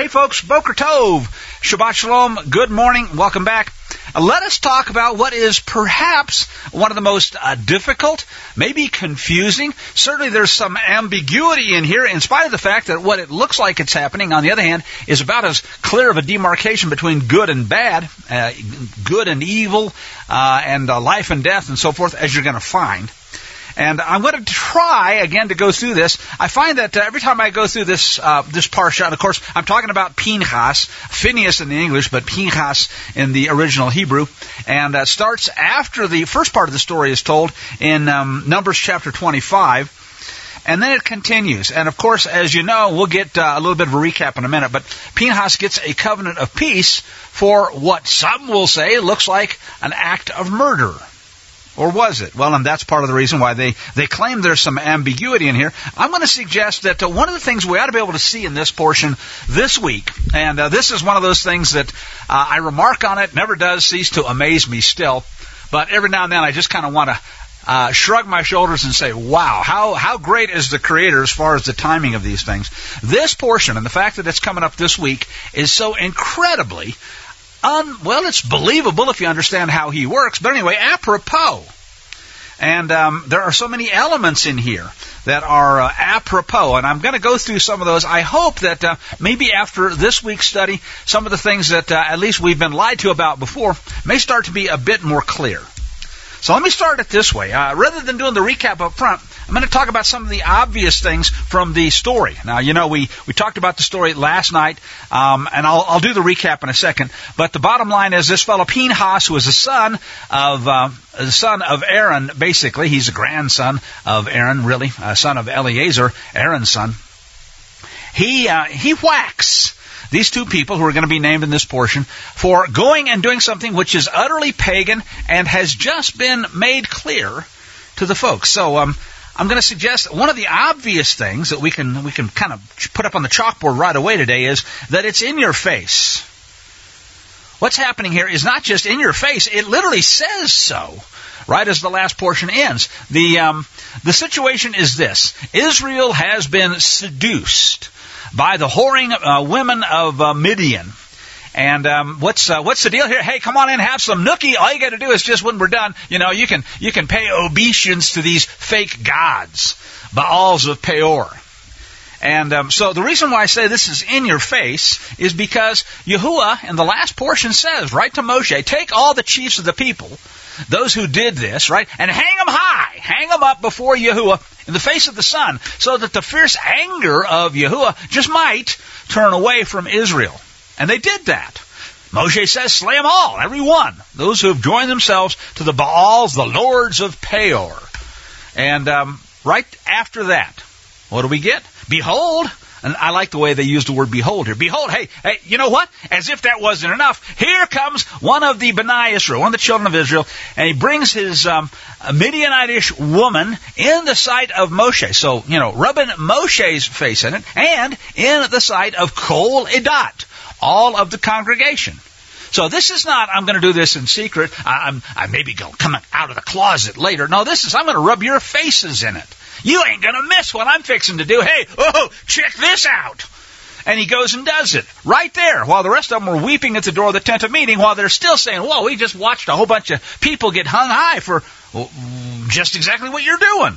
right, folks, Boker Tov, Shabbat Shalom, good morning, welcome back. Let us talk about what is perhaps one of the most difficult, maybe confusing. Certainly there's some ambiguity in here, in spite of the fact that what it looks like it's happening, on the other hand, is about as clear of a demarcation between good and bad, good and evil, and life and death and so forth as you're going to find. And I'm going to try, again, to go through this. I find that every time I go through this parsha, and of course, I'm talking about Pinchas, Phineas in the English, but Pinchas in the original Hebrew, and starts after the first part of the story is told in Numbers chapter 25, and then it continues. And of course, as you know, we'll get a little bit of a recap in a minute, but Pinchas gets a covenant of peace for what some will say looks like an act of murder. Or was it? Well, and that's part of the reason why they claim there's some ambiguity in here. I'm going to suggest that one of the things we ought to be able to see in this portion this week, and this is one of those things that I remark on it, never does cease to amaze me still, but every now and then I just kind of want to shrug my shoulders and say, wow, how great is the Creator as far as the timing of these things. This portion, and the fact that it's coming up this week, is so incredibly well, it's believable if you understand how he works, but anyway, apropos. And there are so many elements in here that are apropos, and I'm going to go through some of those. I hope that maybe after this week's study, some of the things that at least we've been lied to about before may start to be a bit more clear. So let me start it this way. Rather than doing the recap up front, I'm going to talk about some of the obvious things from the story. Now, you know, we talked about the story last night, and I'll do the recap in a second. But the bottom line is this fellow Pinchas, who is the son of Aaron, basically. He's a grandson of Aaron, really, son of Eleazar, Aaron's son. He whacks these two people who are going to be named in this portion for going and doing something which is utterly pagan and has just been made clear to the folks. So I'm going to suggest one of the obvious things that we can kind of put up on the chalkboard right away today is that it's in your face. What's happening here is not just in your face, it literally says so. Right as the last portion ends. The situation is this. Israel has been seduced by the whoring women of Midian. And what's the deal here? Hey, come on in, have some nookie. All you got to do is just when we're done, you know, you can pay obeisance to these fake gods, Baals of Peor. And so the reason why I say this is in your face is because Yahuwah in the last portion says, right to Moshe, take all the chiefs of the people, those who did this, right, and hang them high, hang them up before Yahuwah in the face of the sun, so that the fierce anger of Yahuwah just might turn away from Israel. And they did that. Moshe says, slay them all, every one, those who have joined themselves to the Baals, the lords of Peor. And right after that, what do we get? Behold, and I like the way they use the word behold here. Behold, hey, you know what? As if that wasn't enough, here comes one of the B'nai Israel, one of the children of Israel, and he brings his Midianitish woman in the sight of Moshe. So, you know, rubbing Moshe's face in it, and in the sight of Kol Edat, all of the congregation. So this is not, I'm going to do this in secret, I maybe go come out of the closet later. No, this is, I'm going to rub your faces in it. You ain't going to miss what I'm fixing to do. Hey, check this out. And he goes and does it right there while the rest of them were weeping at the door of the tent of meeting, while they're still saying, whoa, we just watched a whole bunch of people get hung high for just exactly what you're doing.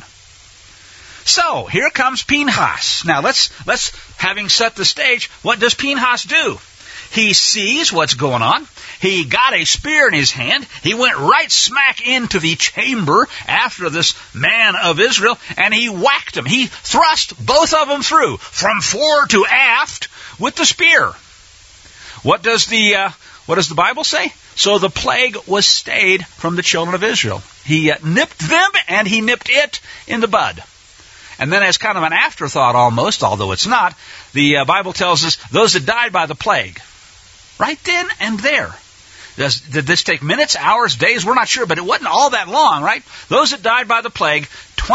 So here comes Pinchas. Now let's having set the stage, what does Pinchas do? He sees what's going on. He got a spear in his hand. He went right smack into the chamber after this man of Israel, and he whacked him. He thrust both of them through, from fore to aft, with the spear. What does the Bible say? So the plague was stayed from the children of Israel. He nipped them, and he nipped it in the bud. And then as kind of an afterthought almost, although it's not, the Bible tells us those that died by the plague, right then and there. Did this take minutes, hours, days? We're not sure, but it wasn't all that long, right? Those that died by the plague,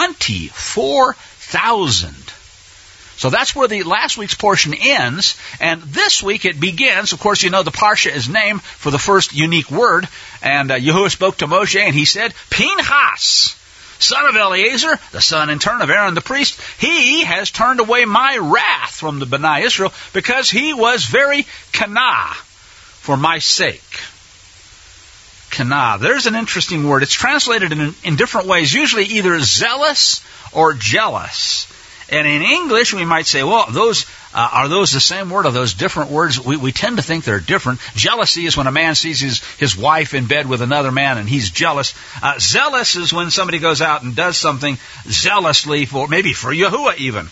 24,000. So that's where the last week's portion ends, and this week it begins. Of course, you know the Parsha is named for the first unique word, and Yahuwah spoke to Moshe, and he said, Pinchas. son of Eleazar, the son in turn of Aaron the priest, he has turned away my wrath from the Bnei Israel because he was very kana for my sake. Kana. There's an interesting word. It's translated in different ways, usually either zealous or jealous. And in English, we might say, well, are those the same word? Are those different words? We tend to think they're different. Jealousy is when a man sees his wife in bed with another man and he's jealous. Zealous is when somebody goes out and does something zealously maybe for Yahuwah even.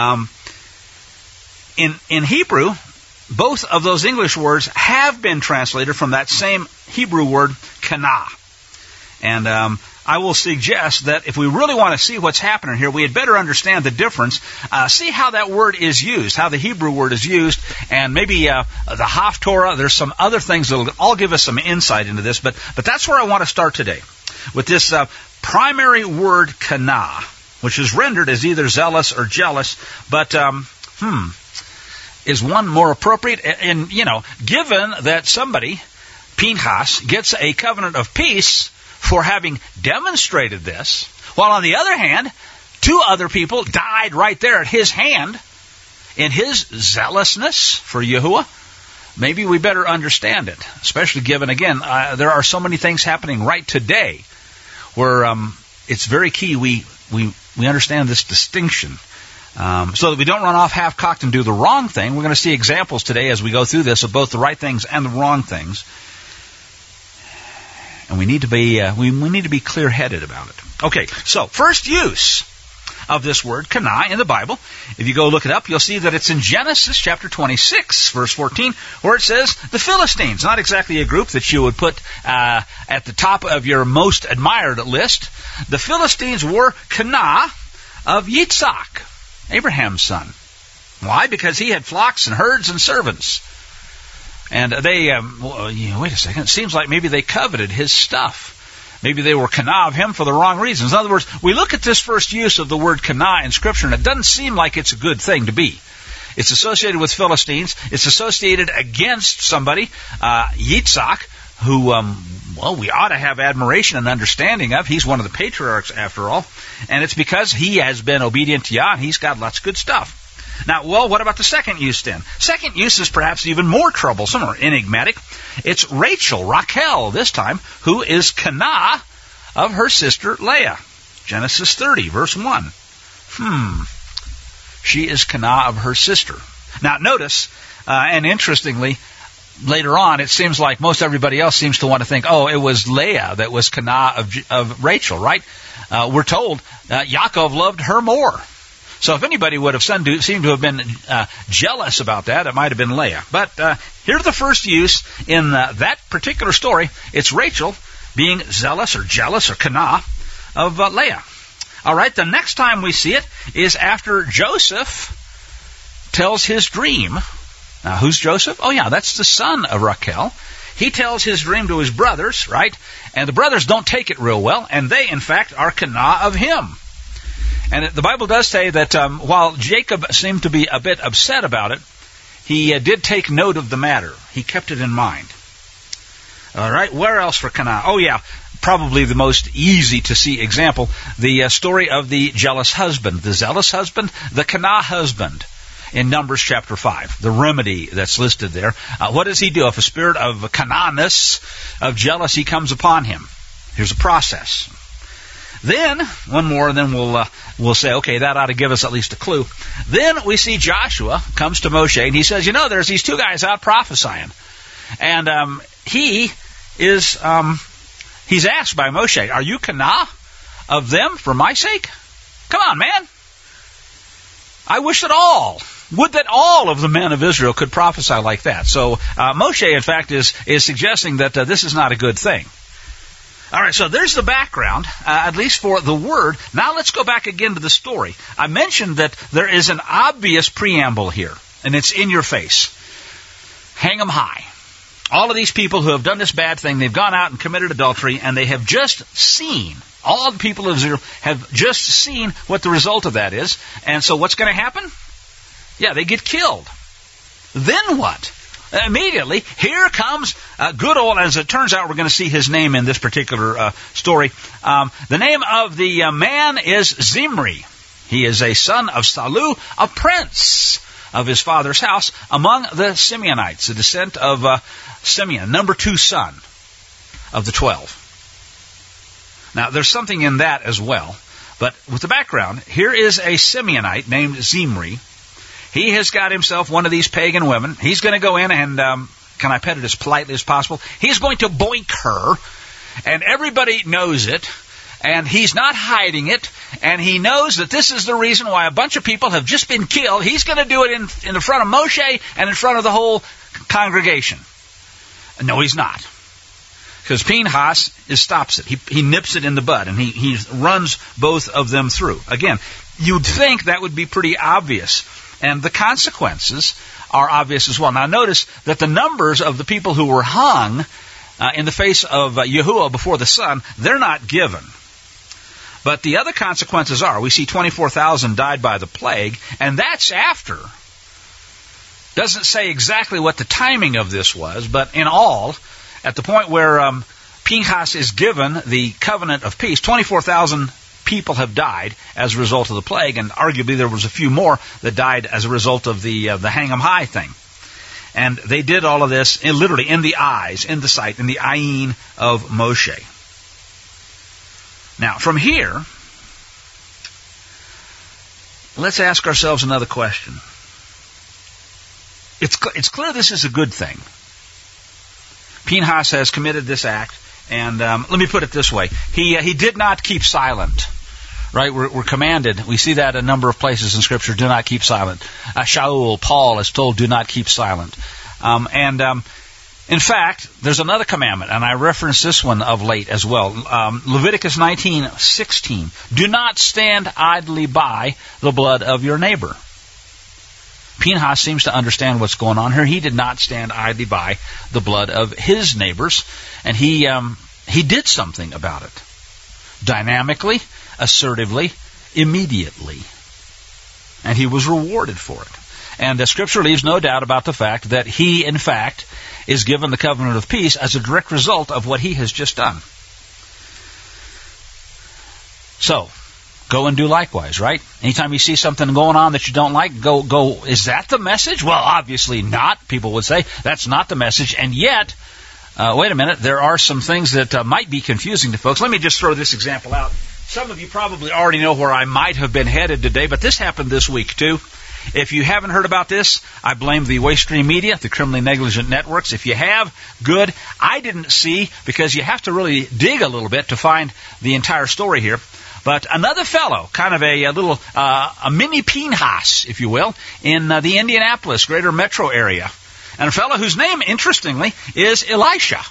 In Hebrew, both of those English words have been translated from that same Hebrew word, kana. And I will suggest that if we really want to see what's happening here, we had better understand the difference, see how that word is used, how the Hebrew word is used, and maybe the Haftorah. There's some other things that will all give us some insight into this, but that's where I want to start today, with this primary word kana, which is rendered as either zealous or jealous, but is one more appropriate? And, given that somebody, Pinchas, gets a covenant of peace for having demonstrated this, while on the other hand, 2 other people died right there at his hand in his zealousness for Yahuwah, maybe we better understand it, especially given, again, there are so many things happening right today where it's very key we understand this distinction. So that we don't run off half-cocked and do the wrong thing. We're going to see examples today as we go through this of both the right things and the wrong things. And we need to be clear-headed about it. Okay, so first use of this word, kana, in the Bible. If you go look it up, you'll see that it's in Genesis chapter 26, verse 14, where it says, the Philistines. Not exactly a group that you would put at the top of your most admired list. The Philistines were kana of Yitzhak, Abraham's son. Why? Because he had flocks and herds and servants. And they, wait a second, it seems like maybe they coveted his stuff. Maybe they were kana of him for the wrong reasons. In other words, we look at this first use of the word kana in Scripture, and it doesn't seem like it's a good thing to be. It's associated with Philistines. It's associated against somebody, Yitzhak, who, we ought to have admiration and understanding of. He's one of the patriarchs, after all. And it's because he has been obedient to Yah, and he's got lots of good stuff. Now, what about the second use then? Second use is perhaps even more troublesome or enigmatic. It's Rachel this time, who is kana of her sister Leah. Genesis 30, verse 1. She is kana of her sister. Now, notice, and interestingly, later on, it seems like most everybody else seems to want to think, it was Leah that was kana of Rachel, right? We're told Yaakov loved her more. So if anybody would have seemed to have been jealous about that, it might have been Leah. But here's the first use in that particular story. It's Rachel being zealous or jealous or kana of Leah. All right, the next time we see it is after Joseph tells his dream. Now, who's Joseph? Oh, yeah, that's the son of Rachel. He tells his dream to his brothers, right? And the brothers don't take it real well, and they, in fact, are kana of him. And the Bible does say that while Jacob seemed to be a bit upset about it, he did take note of the matter. He kept it in mind. All right, where else for kana? Oh, yeah, probably the most easy to see example, the story of the jealous husband, the zealous husband, the kana husband in Numbers chapter 5, the remedy that's listed there. What does he do if a spirit of kana-ness, of jealousy, comes upon him? Here's a process. Then, one more, and then we'll say, okay, that ought to give us at least a clue. Then we see Joshua comes to Moshe, and he says, there's these 2 guys out prophesying. And he's asked by Moshe, are you kana of them for my sake? Come on, man. I wish would that all of the men of Israel could prophesy like that. So Moshe, in fact, is suggesting that this is not a good thing. All right, so there's the background, at least for the word. Now let's go back again to the story. I mentioned that there is an obvious preamble here, and it's in your face. Hang them high. All of these people who have done this bad thing, they've gone out and committed adultery, and they have just seen, all the people of Israel have just seen what the result of that is. And so what's going to happen? Yeah, they get killed. Then what? Immediately, here comes good old, as it turns out, we're going to see his name in this particular story. The name of the man is Zimri. He is a son of Salu, a prince of his father's house among the Simeonites, the descent of Simeon, number 2 son of the 12. Now, there's something in that as well. But with the background, here is a Simeonite named Zimri. He has got himself one of these pagan women. He's going to go in and, can I pet it as politely as possible? He's going to boink her, and everybody knows it, and he's not hiding it, and he knows that this is the reason why a bunch of people have just been killed. He's going to do it in the front of Moshe and in front of the whole congregation. No, he's not. Because Pinchas stops it. He nips it in the bud, and he runs both of them through. Again, you'd think that would be pretty obvious. And the consequences are obvious as well. Now notice that the numbers of the people who were hung in the face of Yahuwah before the sun, they're not given. But the other consequences are, we see 24,000 died by the plague, and that's after. Doesn't say exactly what the timing of this was, but in all, at the point where Pinchas is given the covenant of peace, 24,000 people have died as a result of the plague, and arguably there was a few more that died as a result of the hang 'em high thing. And they did all of this literally in the eyes, in the sight, in the ayin of Moshe. Now, from here, let's ask ourselves another question. It's clear this is a good thing. Pinchas has committed this act, and let me put it this way. He did not keep silent. Right, we're commanded. We see that a number of places in Scripture. Do not keep silent. Shaul, Paul, is told, do not keep silent. In fact, there's another commandment, and I referenced this one of late as well. Leviticus 19:16. Do not stand idly by the blood of your neighbor. Pinchas seems to understand what's going on here. He did not stand idly by the blood of his neighbors, and he did something about it. Dynamically, assertively, immediately. And he was rewarded for it. And the Scripture leaves no doubt about the fact that he, in fact, is given the covenant of peace as a direct result of what he has just done. So, go and do likewise, right? Anytime you see something going on that you don't like, go. Is that the message? Well, obviously not, people would say. That's not the message. And yet, wait a minute, there are some things that might be confusing to folks. Let me just throw this example out. Some of you probably already know where I might have been headed today, but this happened this week too. If you haven't heard about this, I blame the waste stream media, the criminally negligent networks. If you have, good. I didn't see, because you have to really dig a little bit to find the entire story here. But another fellow, kind of a little, a mini Pinchas, if you will, in the Indianapolis greater metro area. And a fellow whose name, interestingly, is Elisha.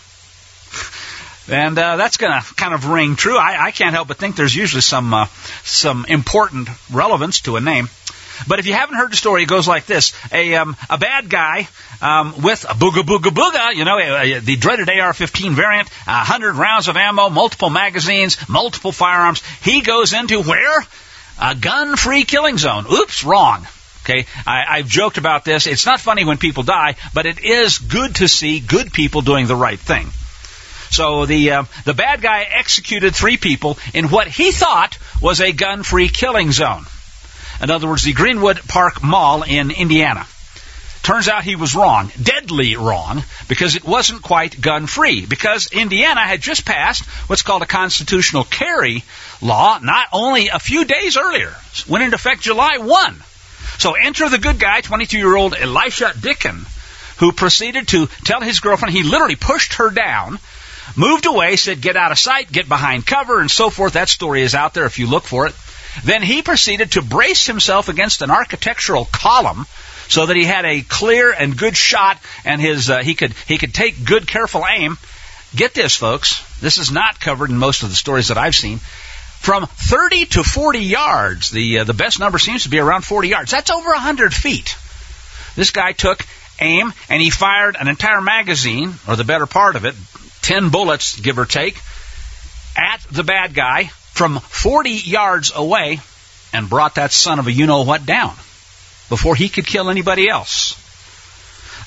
And that's going to kind of ring true. I can't help but think there's usually some important relevance to a name. But if you haven't heard the story, it goes like this. A bad guy with a booga booga booga, the dreaded AR-15 variant, 100 rounds of ammo, multiple magazines, multiple firearms. He goes into where? A gun-free killing zone. Oops, wrong. Okay, I've joked about this. It's not funny when people die, but it is good to see good people doing the right thing. So the bad guy executed 3 people in what he thought was a gun-free killing zone. In other words, the Greenwood Park Mall in Indiana. Turns out he was wrong, deadly wrong, because it wasn't quite gun-free. Because Indiana had just passed what's called a constitutional carry law, not only a few days earlier. Went into effect July 1. So enter the good guy, 22-year-old Elisha Dicken, who proceeded to tell his girlfriend, he literally pushed her down, moved away, said, get out of sight, get behind cover, and so forth. That story is out there if you look for it. Then he proceeded to brace himself against an architectural column so that he had a clear and good shot, and he could take good, careful aim. Get this, folks. This is not covered in most of the stories that I've seen. From 30 to 40 yards, the best number seems to be around 40 yards. That's over 100 feet. This guy took aim, and he fired an entire magazine, or the better part of it, 10 bullets, give or take, at the bad guy from 40 yards away, and brought that son of a you-know-what down before he could kill anybody else.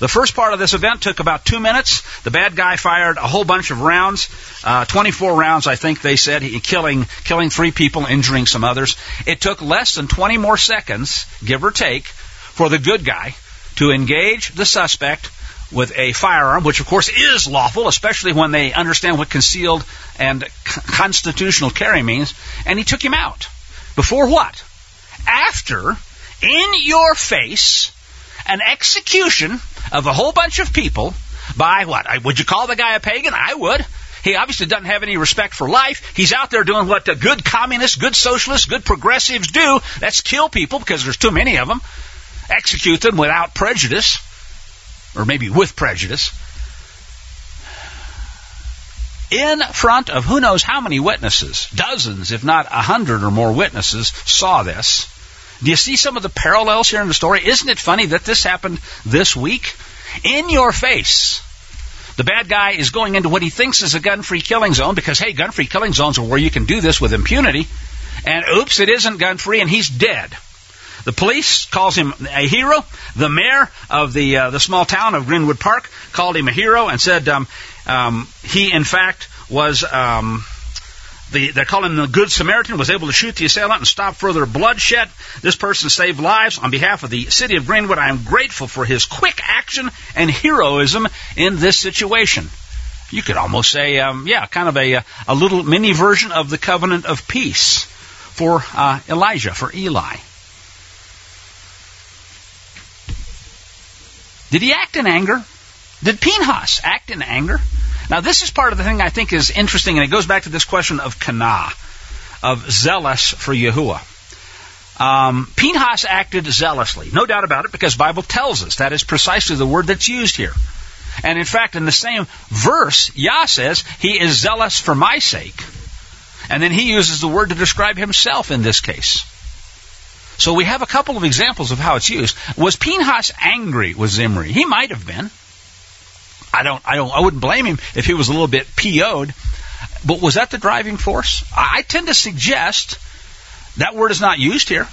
The first part of this event took about 2 minutes. The bad guy fired a whole bunch of rounds, 24 rounds, I think they said, killing 3 people, injuring some others. It took less than 20 more seconds, give or take, for the good guy to engage the suspect with a firearm, which of course is lawful, especially when they understand what concealed and constitutional carry means, and he took him out. Before what? After, in your face, an execution of a whole bunch of people by what? Would you call the guy a pagan? I would. He obviously doesn't have any respect for life. He's out there doing what the good communists, good socialists, good progressives do. That's kill people because there's too many of them. Execute them without prejudice. Or maybe with prejudice. In front of who knows how many witnesses, dozens, if not 100 or more witnesses, saw this. Do you see some of the parallels here in the story? Isn't it funny that this happened this week? In your face. The bad guy is going into what he thinks is a gun-free killing zone because, hey, gun-free killing zones are where you can do this with impunity. And oops, it isn't gun-free and he's dead. The police calls him a hero. The mayor of the small town of Greenwood Park called him a hero and said he, in fact, was they call him the Good Samaritan, was able to shoot the assailant and stop further bloodshed. This person saved lives. On behalf of the city of Greenwood, I am grateful for his quick action and heroism in this situation. You could almost say, kind of a little mini version of the covenant of peace for Elijah, for Eli. Did he act in anger? Did Pinhas act in anger? Now, this is part of the thing I think is interesting, and it goes back to this question of kana, of zealous for Yahuwah. Pinhas acted zealously, no doubt about it, because the Bible tells us that is precisely the word that's used here. And in fact, in the same verse, Yah says, he is zealous for my sake. And then he uses the word to describe himself in this case. So we have a couple of examples of how it's used. Was Pinhas angry with Zimri? He might have been. I wouldn't blame him if he was a little bit PO'd. But was that the driving force? I tend to suggest that word is not used here.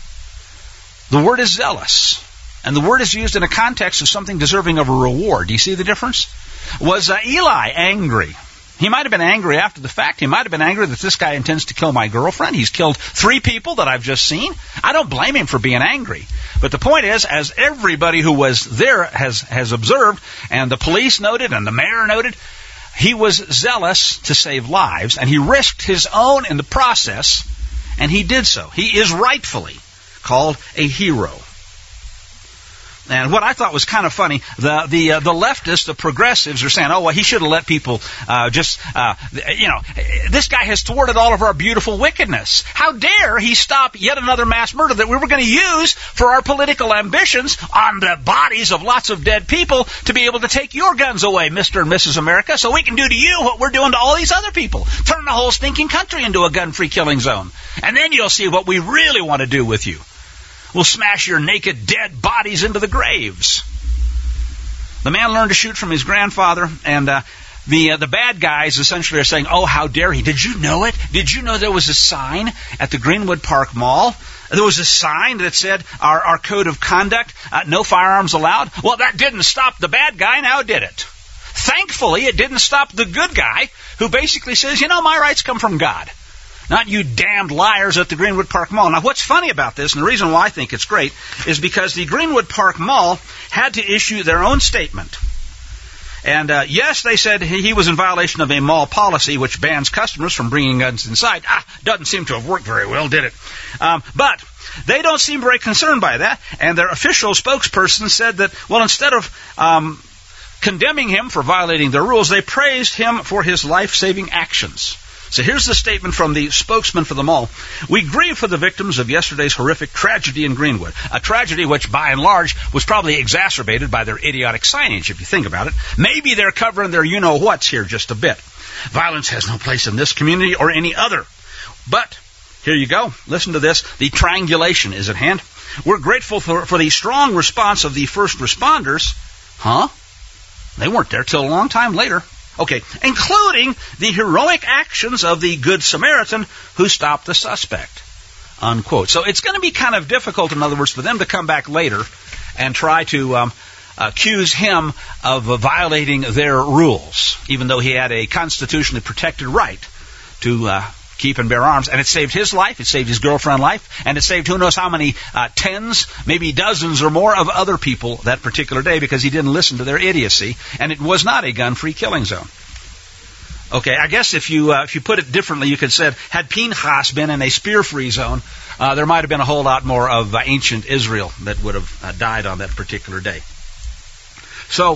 The word is zealous. And the word is used in a context of something deserving of a reward. Do you see the difference? Was Eli angry? He might have been angry after the fact. He might have been angry that this guy intends to kill my girlfriend. He's killed 3 people that I've just seen. I don't blame him for being angry. But the point is, as everybody who was there has observed, and the police noted, and the mayor noted, he was zealous to save lives, and he risked his own in the process, and he did so. He is rightfully called a hero. And what I thought was kind of funny, the leftists, the progressives, are saying, oh, well, he should have let people this guy has thwarted all of our beautiful wickedness. How dare he stop yet another mass murder that we were going to use for our political ambitions on the bodies of lots of dead people to be able to take your guns away, Mr. and Mrs. America, so we can do to you what we're doing to all these other people. Turn the whole stinking country into a gun-free killing zone. And then you'll see what we really want to do with you. We'll smash your naked, dead bodies into the graves. The man learned to shoot from his grandfather, and the bad guys essentially are saying, oh, how dare he? Did you know it? Did you know there was a sign at the Greenwood Park Mall? There was a sign that said, our code of conduct, no firearms allowed. Well, that didn't stop the bad guy, now did it? Thankfully, it didn't stop the good guy, who basically says, my rights come from God. Not you damned liars at the Greenwood Park Mall. Now, what's funny about this, and the reason why I think it's great, is because the Greenwood Park Mall had to issue their own statement. And yes, they said he was in violation of a mall policy which bans customers from bringing guns inside. Doesn't seem to have worked very well, did it? But they don't seem very concerned by that. And their official spokesperson said that, well, instead of condemning him for violating their rules, they praised him for his life-saving actions. So here's the statement from the spokesman for the mall. We grieve for the victims of yesterday's horrific tragedy in Greenwood, a tragedy which, by and large, was probably exacerbated by their idiotic signage, if you think about it. Maybe they're covering their you-know-whats here just a bit. Violence has no place in this community or any other. But, here you go. Listen to this. The triangulation is at hand. We're grateful for the strong response of the first responders. They weren't there till a long time later. Okay, including the heroic actions of the Good Samaritan who stopped the suspect, unquote. So it's going to be kind of difficult, in other words, for them to come back later and try to accuse him of violating their rules, even though he had a constitutionally protected right to keep and bear arms. And it saved his life, it saved his girlfriend's life, and it saved who knows how many tens, maybe dozens or more of other people that particular day, because he didn't listen to their idiocy, and it was not a gun-free killing zone. Okay, I guess if you put it differently, you could say, had Pinchas been in a spear-free zone, there might have been a whole lot more of ancient Israel that would have died on that particular day. So,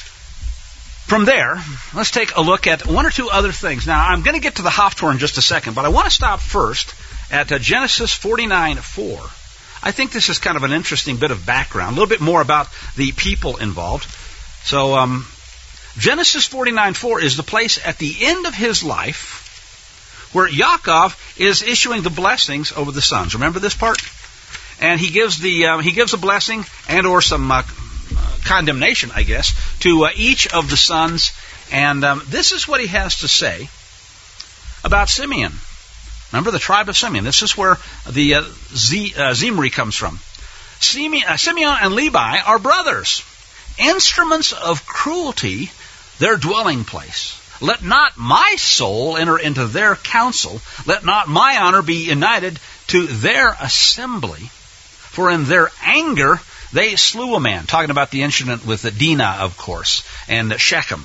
from there, let's take a look at one or two other things. Now, I'm going to get to the Haftorah in just a second, but I want to stop first at Genesis 49:4. I think this is kind of an interesting bit of background, a little bit more about the people involved. So, Genesis 49:4 is the place at the end of his life where Yaakov is issuing the blessings over the sons. Remember this part? And he gives a blessing and or some condemnation, I guess, to each of the sons. And this is what he has to say about Simeon. Remember the tribe of Simeon. This is where the Zimri comes from. Simeon and Levi are brothers, instruments of cruelty, their dwelling place. Let not my soul enter into their council. Let not my honor be united to their assembly. For in their anger they slew a man. Talking about the incident with Dinah, of course, and Shechem.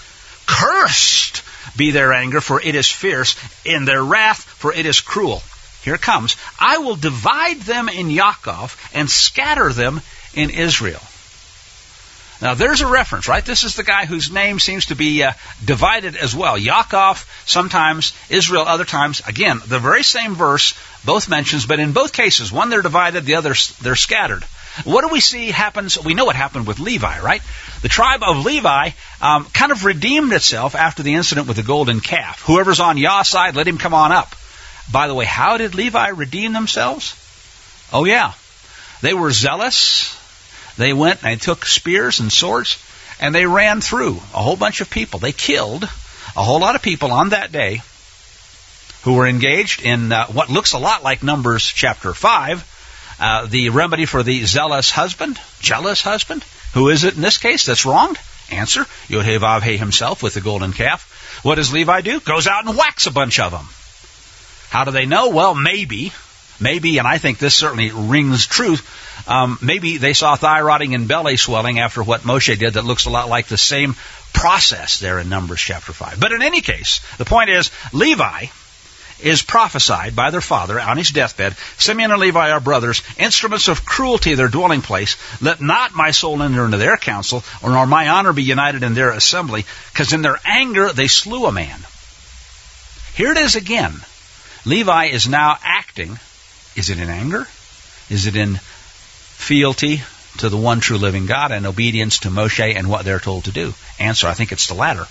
Cursed be their anger, for it is fierce. In their wrath, for it is cruel. Here it comes. I will divide them in Yaakov and scatter them in Israel. Now, there's a reference, right? This is the guy whose name seems to be divided as well. Yaakov, sometimes, Israel, other times. Again, the very same verse, both mentions, but in both cases, one they're divided, the other they're scattered. What do we see happens? We know what happened with Levi, right? The tribe of Levi kind of redeemed itself after the incident with the golden calf. Whoever's on Yah's side, let him come on up. By the way, how did Levi redeem themselves? Oh, yeah. They were zealous. They went and they took spears and swords, and they ran through a whole bunch of people. They killed a whole lot of people on that day who were engaged in what looks a lot like Numbers chapter 5, the remedy for the jealous husband. Who is it in this case that's wronged? Answer, Yod-Heh-Vav-Heh himself with the golden calf. What does Levi do? Goes out and whacks a bunch of them. How do they know? Well, maybe, and I think this certainly rings true, maybe they saw thigh rotting and belly swelling after what Moshe did that looks a lot like the same process there in Numbers chapter 5. But in any case, the point is, Levi is prophesied by their father on his deathbed. Simeon and Levi are brothers, instruments of cruelty, their dwelling place. Let not my soul enter into their council, nor my honor be united in their assembly, because in their anger they slew a man. Here it is again. Levi is now acting. Is it in anger? Is it in fealty to the one true living God and obedience to Moshe and what they're told to do? Answer, I think it's the latter.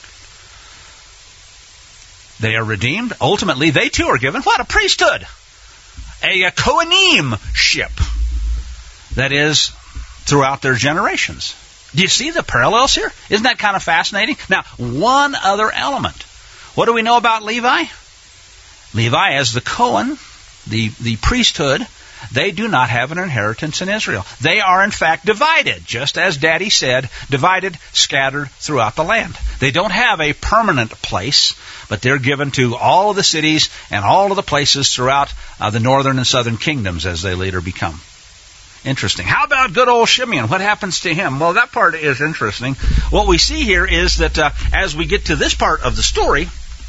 They are redeemed. Ultimately, they too are given what? A priesthood. A Kohanim-ship. That is, throughout their generations. Do you see the parallels here? Isn't that kind of fascinating? Now, one other element. What do we know about Levi? Levi, as the Kohen, the priesthood, they do not have an inheritance in Israel. They are, in fact, divided, just as Daddy said, divided, scattered throughout the land. They don't have a permanent place, but they're given to all of the cities and all of the places throughout the northern and southern kingdoms as they later become. Interesting. How about good old Shimeon? What happens to him? Well, that part is interesting. What we see here is that as we get to this part of the story,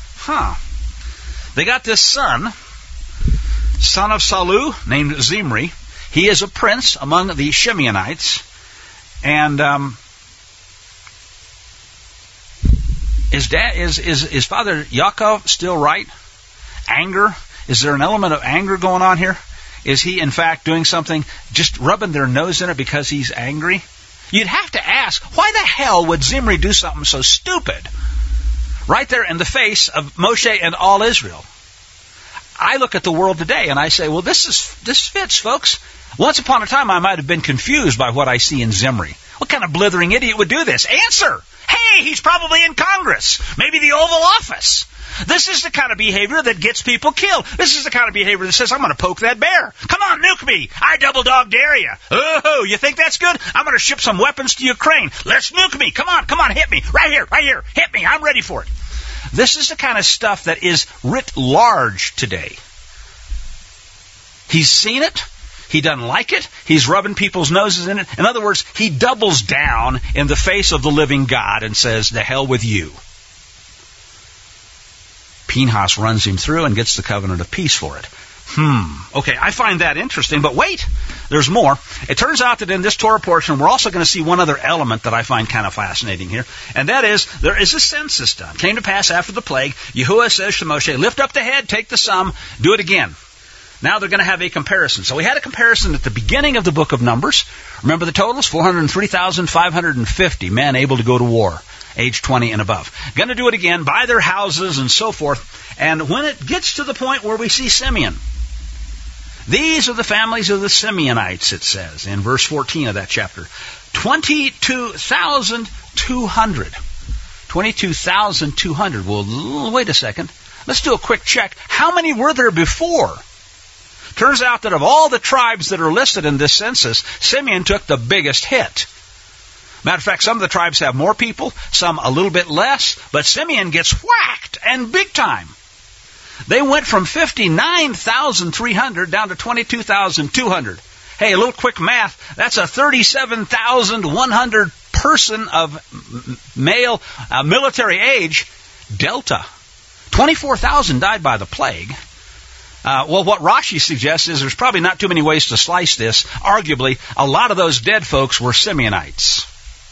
they got this son of Salu, named Zimri. He is a prince among the Shimeonites. And is Father Yaakov still right? Anger? Is there an element of anger going on here? Is he, in fact, doing something, just rubbing their nose in it because he's angry? You'd have to ask, why the hell would Zimri do something so stupid? Right there in the face of Moshe and all Israel. I look at the world today and I say, well, this fits, folks. Once upon a time, I might have been confused by what I see in Zimri. What kind of blithering idiot would do this? Answer! Hey, he's probably in Congress. Maybe the Oval Office. This is the kind of behavior that gets people killed. This is the kind of behavior that says, I'm going to poke that bear. Come on, nuke me. I double dog dare you. Oh, you think that's good? I'm going to ship some weapons to Ukraine. Let's nuke me. Come on, hit me. Right here. Hit me. I'm ready for it. This is the kind of stuff that is writ large today. He's seen it. He doesn't like it. He's rubbing people's noses in it. In other words, he doubles down in the face of the living God and says, the hell with you. Pinchas runs him through and gets the covenant of peace for it. Okay, I find that interesting, but wait, there's more. It turns out that in this Torah portion, we're also going to see one other element that I find kind of fascinating here, and that is, there is a census done. Came to pass after the plague, Yahuwah says to Moshe, lift up the head, take the sum, do it again. Now they're going to have a comparison. So we had a comparison at the beginning of the book of Numbers. Remember the totals? 403,550 men able to go to war, age 20 and above. Going to do it again, buy their houses and so forth. And when it gets to the point where we see Simeon, these are the families of the Simeonites, it says in verse 14 of that chapter. 22,200. 22,200. Well, wait a second. Let's do a quick check. How many were there before? Turns out that of all the tribes that are listed in this census, Simeon took the biggest hit. Matter of fact, some of the tribes have more people, some a little bit less, but Simeon gets whacked, and big time. They went from 59,300 down to 22,200. Hey, a little quick math, that's a 37,100 person of male military age delta. 24,000 died by the plague. Well, what Rashi suggests is there's probably not too many ways to slice this. Arguably, a lot of those dead folks were Simeonites.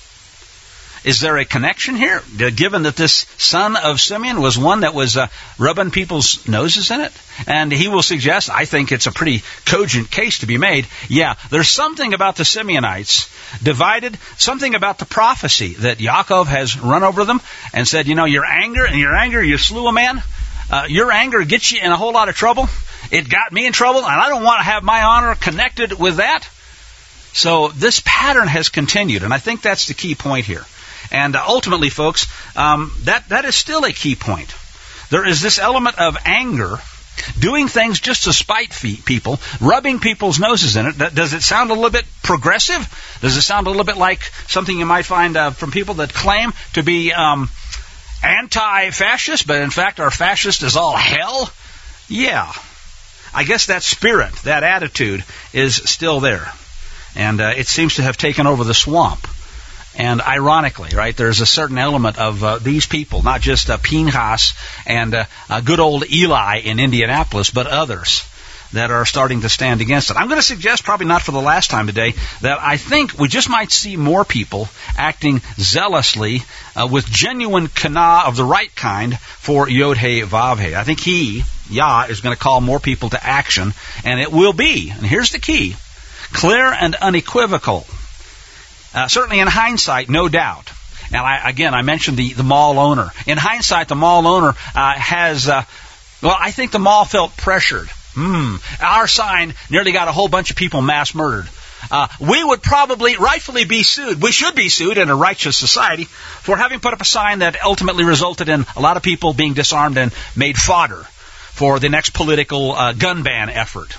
Is there a connection here, given that this son of Simeon was one that was rubbing people's noses in it? And he will suggest, I think it's a pretty cogent case to be made, yeah, there's something about the Simeonites divided, something about the prophecy that Yaakov has run over them and said, your anger, you slew a man. Your anger gets you in a whole lot of trouble. It got me in trouble, and I don't want to have my honor connected with that. So this pattern has continued, and I think that's the key point here. And ultimately, folks, that is still a key point. There is this element of anger, doing things just to spite people, rubbing people's noses in it. Does it sound a little bit progressive? Does it sound a little bit like something you might find from people that claim to be anti-fascist, but in fact our fascist is all hell? Yeah. I guess that spirit, that attitude is still there. And it seems to have taken over the swamp. And ironically, right, there's a certain element of these people, not just Pinchas and good old Eli in Indianapolis, but others that are starting to stand against it. I'm going to suggest, probably not for the last time today, that I think we just might see more people acting zealously with genuine kana of the right kind for Yod-Heh-Vav-Heh. I think Yah, is going to call more people to action, and it will be, and here's the key, clear and unequivocal. Certainly in hindsight, no doubt. And I mentioned the mall owner. In hindsight, the mall owner I think the mall felt pressured. Our sign nearly got a whole bunch of people mass murdered. We would probably rightfully be sued. We should be sued in a righteous society for having put up a sign that ultimately resulted in a lot of people being disarmed and made fodder for the next political gun ban effort.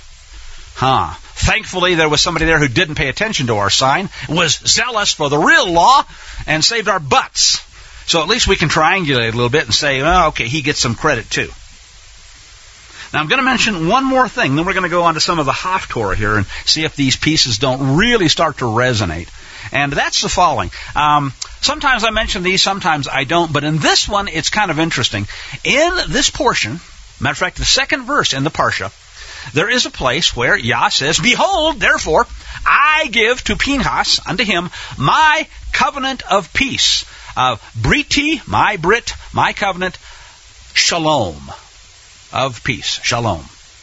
Thankfully, there was somebody there who didn't pay attention to our sign, was zealous for the real law, and saved our butts. So at least we can triangulate a little bit and say, okay, he gets some credit too. Now, I'm going to mention one more thing, then we're going to go on to some of the Haftorah here and see if these pieces don't really start to resonate. And that's the following. Sometimes I mention these, sometimes I don't, but in this one, it's kind of interesting. In this portion, matter of fact, the second verse in the Parsha, there is a place where Yah says, behold, therefore, I give to Pinchas, unto him, my covenant of peace. Briti, my Brit, my covenant, shalom. Of peace, shalom.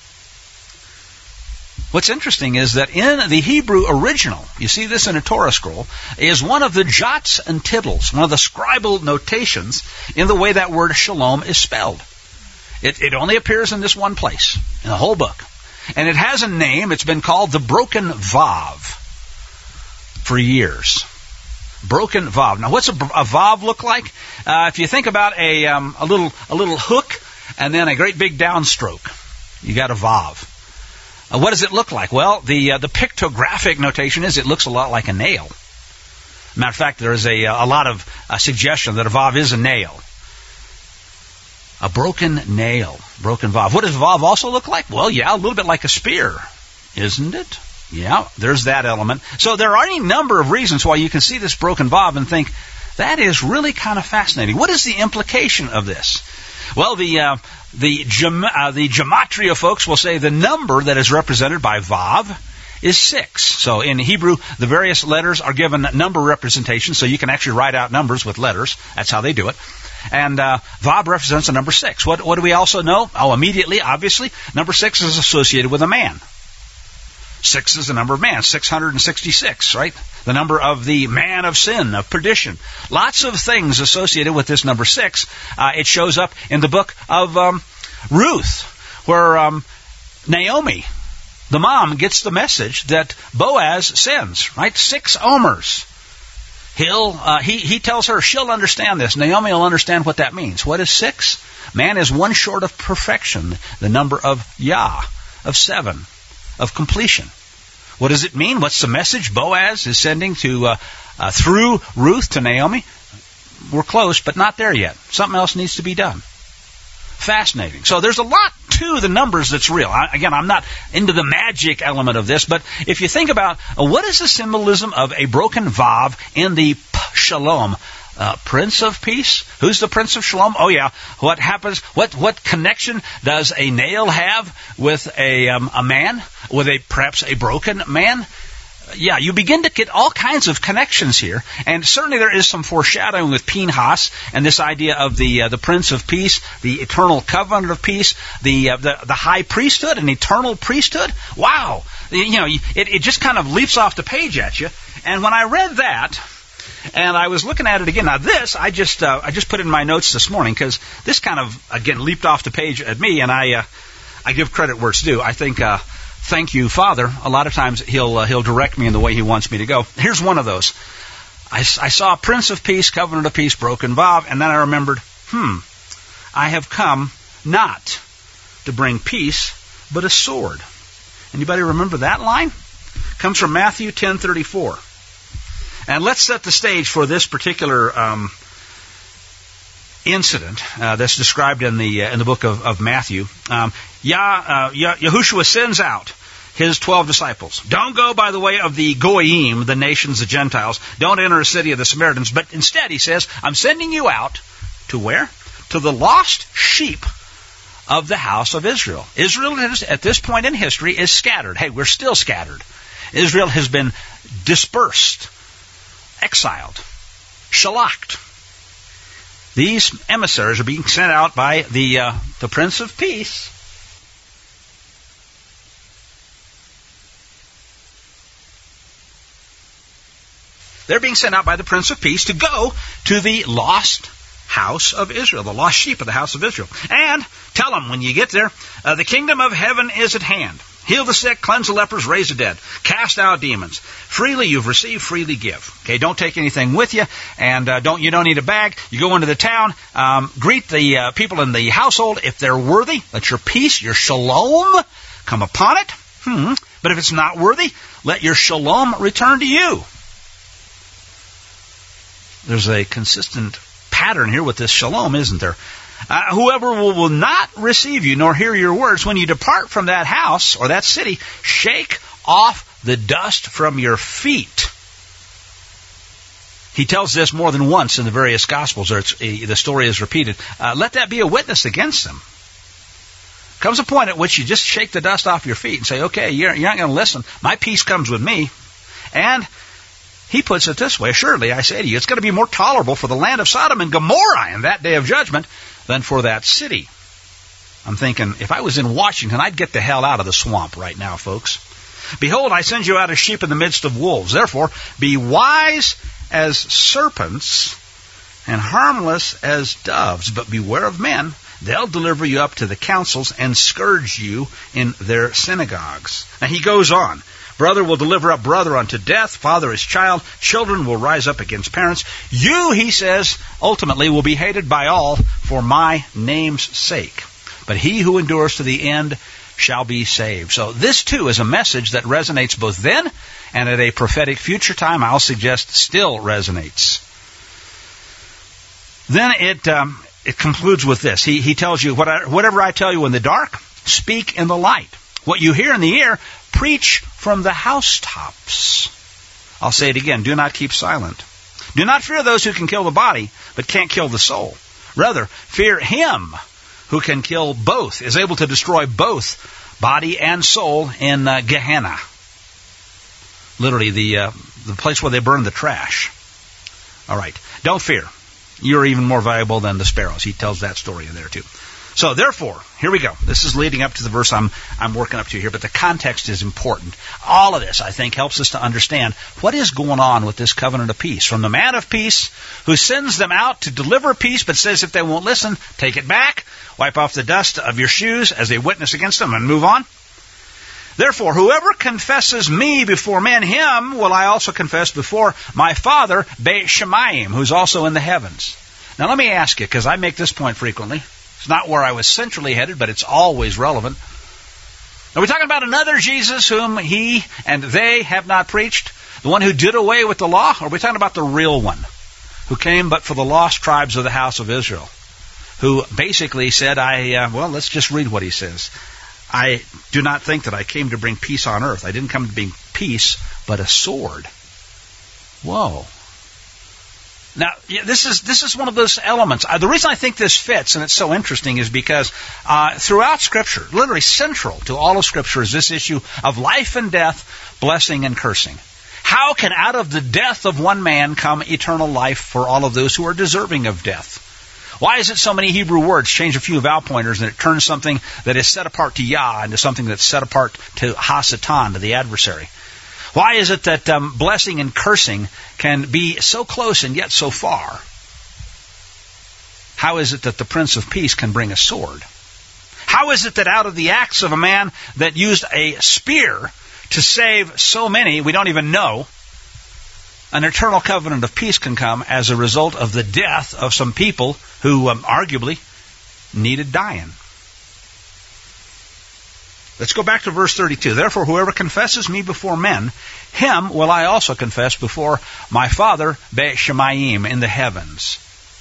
What's interesting is that in the Hebrew original, you see this in a Torah scroll, is one of the jots and tittles, one of the scribal notations in the way that word shalom is spelled. It only appears in this one place, in the whole book. And it has a name. It's been called the broken Vav for years. broken vav. Now, what's a vav look like? If you think about a little hook and then a great big downstroke, you got a vav. What does it look like? Well, the pictographic notation is it looks a lot like a nail. Matter of fact, there is a lot of suggestion that a vav is a nail. A broken nail, broken vav. What does vav also look like? Well, yeah, a little bit like a spear, isn't it? Yeah, there's that element. So there are any number of reasons why you can see this broken vav and think, that is really kind of fascinating. What is the implication of this? Well, the gematria folks will say the number that is represented by vav is 6. So in Hebrew, the various letters are given number representations, so you can actually write out numbers with letters. That's how they do it. And vav represents the number 6. What do we also know? Oh, immediately, obviously, number 6 is associated with a man. 6 is the number of man, 666, right? The number of the man of sin, of perdition. Lots of things associated with this number 6. It shows up in the book of Ruth, where Naomi, the mom, gets the message that Boaz sends, right? 6 omers. He tells her she'll understand this. Naomi will understand what that means. What is 6? Man is one short of perfection, the number of Yah, of 7, of completion. What does it mean? What's the message Boaz is sending to through Ruth to Naomi? We're close, but not there yet. Something else needs to be done. Fascinating. So there's a lot to the numbers that's real. Again, I'm not into the magic element of this, but if you think about what is the symbolism of a broken vav in the Shalom, Prince of Peace? Who's the Prince of Shalom? Oh yeah. What happens? What connection does a nail have with a man? With perhaps a broken man? Yeah, you begin to get all kinds of connections here, and certainly there is some foreshadowing with Pinhas and this idea of the Prince of Peace, the eternal covenant of peace, the high priesthood, an eternal priesthood. Wow, it just kind of leaps off the page at you. And when I read that, and I was looking at it again. Now this, I just put in my notes this morning because this kind of again leaped off the page at me, and I give credit where it's due. I think. Thank you, Father. A lot of times he'll direct me in the way he wants me to go. Here's one of those. I saw Prince of Peace, Covenant of Peace, broken vav, and then I remembered, I have come not to bring peace, but a sword. Anybody remember that line? Comes from Matthew 10:34. And let's set the stage for this particular incident that's described in the book of Matthew. Yahushua sends out his 12 disciples. Don't go by the way of the Goyim, the nations, the Gentiles. Don't enter a city of the Samaritans. But instead, he says, I'm sending you out to where? To the lost sheep of the house of Israel. Israel, at this point in history, is scattered. Hey, we're still scattered. Israel has been dispersed, exiled, shalaked. These emissaries are being sent out by the Prince of Peace. They're being sent out by the Prince of Peace to go to the lost house of Israel, the lost sheep of the house of Israel. And tell them when you get there, the kingdom of heaven is at hand. Heal the sick, cleanse the lepers, raise the dead, cast out demons. Freely you've received, freely give. Okay, don't take anything with you, and you don't need a bag. You go into the town, greet the people in the household. If they're worthy, let your peace, your shalom, come upon it. But if it's not worthy, let your shalom return to you. There's a consistent pattern here with this shalom, isn't there? Whoever will not receive you nor hear your words, when you depart from that house or that city, shake off the dust from your feet. He tells this more than once in the various Gospels, or the story is repeated. Let that be a witness against them. Comes a point at which you just shake the dust off your feet and say, okay, you're not going to listen. My peace comes with me. And he puts it this way, surely I say to you, it's going to be more tolerable for the land of Sodom and Gomorrah in that day of judgment than for that city. I'm thinking, if I was in Washington, I'd get the hell out of the swamp right now, folks. Behold, I send you out as sheep in the midst of wolves. Therefore, be wise as serpents and harmless as doves. But beware of men. They'll deliver you up to the councils and scourge you in their synagogues. Now he goes on. Brother will deliver up brother unto death, father his child, children will rise up against parents. You, he says, ultimately will be hated by all for my name's sake. But he who endures to the end shall be saved. So this too is a message that resonates both then and at a prophetic future time, I'll suggest still resonates. Then it concludes with this. He tells you, whatever I tell you in the dark, speak in the light. What you hear in the ear, preach from the housetops. I'll say it again, do not keep silent. Do not fear those who can kill the body, but can't kill the soul. Rather, fear him who can kill both, is able to destroy both body and soul in Gehenna. Literally, the place where they burn the trash. All right, don't fear. You're even more valuable than the sparrows. He tells that story in there too. So therefore, here we go. This is leading up to the verse I'm working up to here, but the context is important. All of this, I think, helps us to understand what is going on with this covenant of peace. From the man of peace who sends them out to deliver peace, but says if they won't listen, take it back, wipe off the dust of your shoes as a witness against them, and move on. Therefore, whoever confesses me before men, him will I also confess before my Father, Beit Shemayim, who's also in the heavens. Now let me ask you, because I make this point frequently. It's not where I was centrally headed, but it's always relevant. Are we talking about another Jesus whom he and they have not preached? The one who did away with the law? Or are we talking about the real one who came but for the lost tribes of the house of Israel? Who basically said, let's just read what he says. I do not think that I came to bring peace on earth. I didn't come to bring peace, but a sword. Whoa. Now, this is one of those elements. The reason I think this fits, and it's so interesting, is because throughout Scripture, literally central to all of Scripture, is this issue of life and death, blessing and cursing. How can out of the death of one man come eternal life for all of those who are deserving of death? Why is it so many Hebrew words change a few vowel pointers and it turns something that is set apart to Yah into something that's set apart to Ha-Satan, to the adversary? Why is it that blessing and cursing can be so close and yet so far? How is it that the Prince of Peace can bring a sword? How is it that out of the acts of a man that used a spear to save so many, we don't even know, an eternal covenant of peace can come as a result of the death of some people who arguably needed dying? Let's go back to verse 32. Therefore, whoever confesses me before men, him will I also confess before my Father, Beit Shemayim, in the heavens.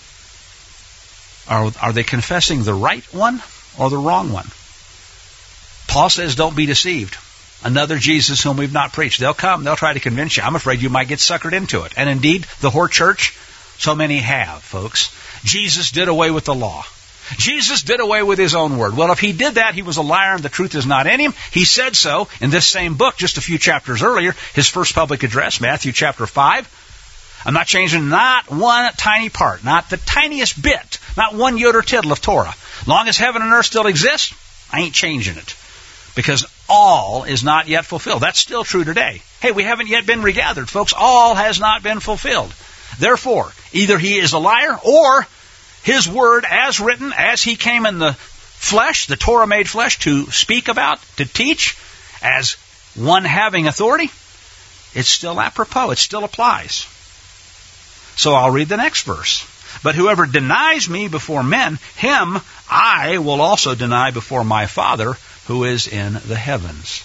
Are they confessing the right one or the wrong one? Paul says, don't be deceived. Another Jesus whom we've not preached. They'll come, they'll try to convince you. I'm afraid you might get suckered into it. And indeed, the whore church, so many have, folks. Jesus did away with the law. Jesus did away with his own word. Well, if he did that, he was a liar and the truth is not in him. He said so in this same book just a few chapters earlier, his first public address, Matthew chapter 5. I'm not changing not one tiny part, not the tiniest bit, not one jot or tittle of Torah. Long as heaven and earth still exist, I ain't changing it. Because all is not yet fulfilled. That's still true today. Hey, we haven't yet been regathered, folks. All has not been fulfilled. Therefore, either he is a liar or his word as written, as he came in the flesh, the Torah made flesh, to speak about, to teach, as one having authority, it's still apropos. It still applies. So I'll read the next verse. But whoever denies me before men, him I will also deny before my Father who is in the heavens.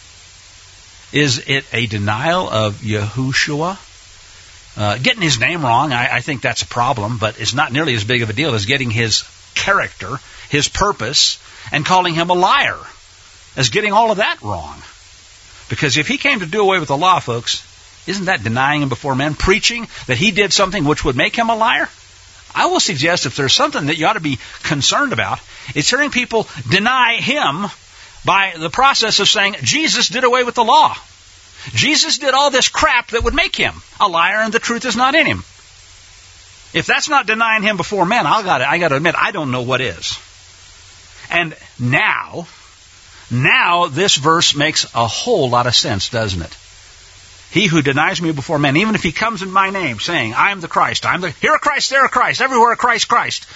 Is it a denial of Yahushua? Getting his name wrong, I think that's a problem, but it's not nearly as big of a deal as getting his character, his purpose, and calling him a liar, as getting all of that wrong. Because if he came to do away with the law, folks, isn't that denying him before men, preaching that he did something which would make him a liar? I will suggest if there's something that you ought to be concerned about, it's hearing people deny him by the process of saying, Jesus did away with the law. Jesus did all this crap that would make him a liar and the truth is not in him. If that's not denying him before men, I got to admit, I don't know what is. And now this verse makes a whole lot of sense, doesn't it? He who denies me before men, even if he comes in my name saying, I am the Christ, here a Christ, there a Christ, everywhere a Christ, Christ.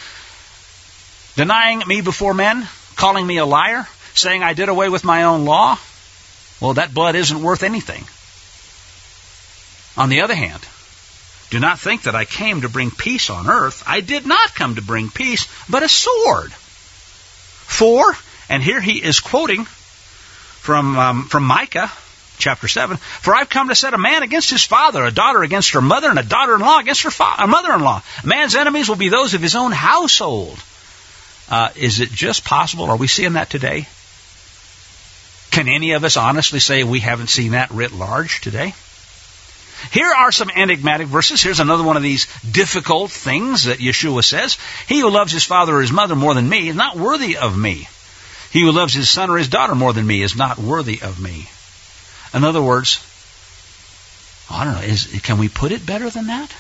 Denying me before men, calling me a liar, saying I did away with my own law. Well, that blood isn't worth anything. On the other hand, do not think that I came to bring peace on earth. I did not come to bring peace, but a sword. For, and here he is quoting from Micah, chapter 7, for I've come to set a man against his father, a daughter against her mother, and a daughter-in-law against her mother-in-law. A man's enemies will be those of his own household. Is it just possible? Are we seeing that today? Can any of us honestly say we haven't seen that writ large today? Here are some enigmatic verses. Here's another one of these difficult things that Yeshua says. He who loves his father or his mother more than me is not worthy of me. He who loves his son or his daughter more than me is not worthy of me. In other words, I don't know, can we put it better than that?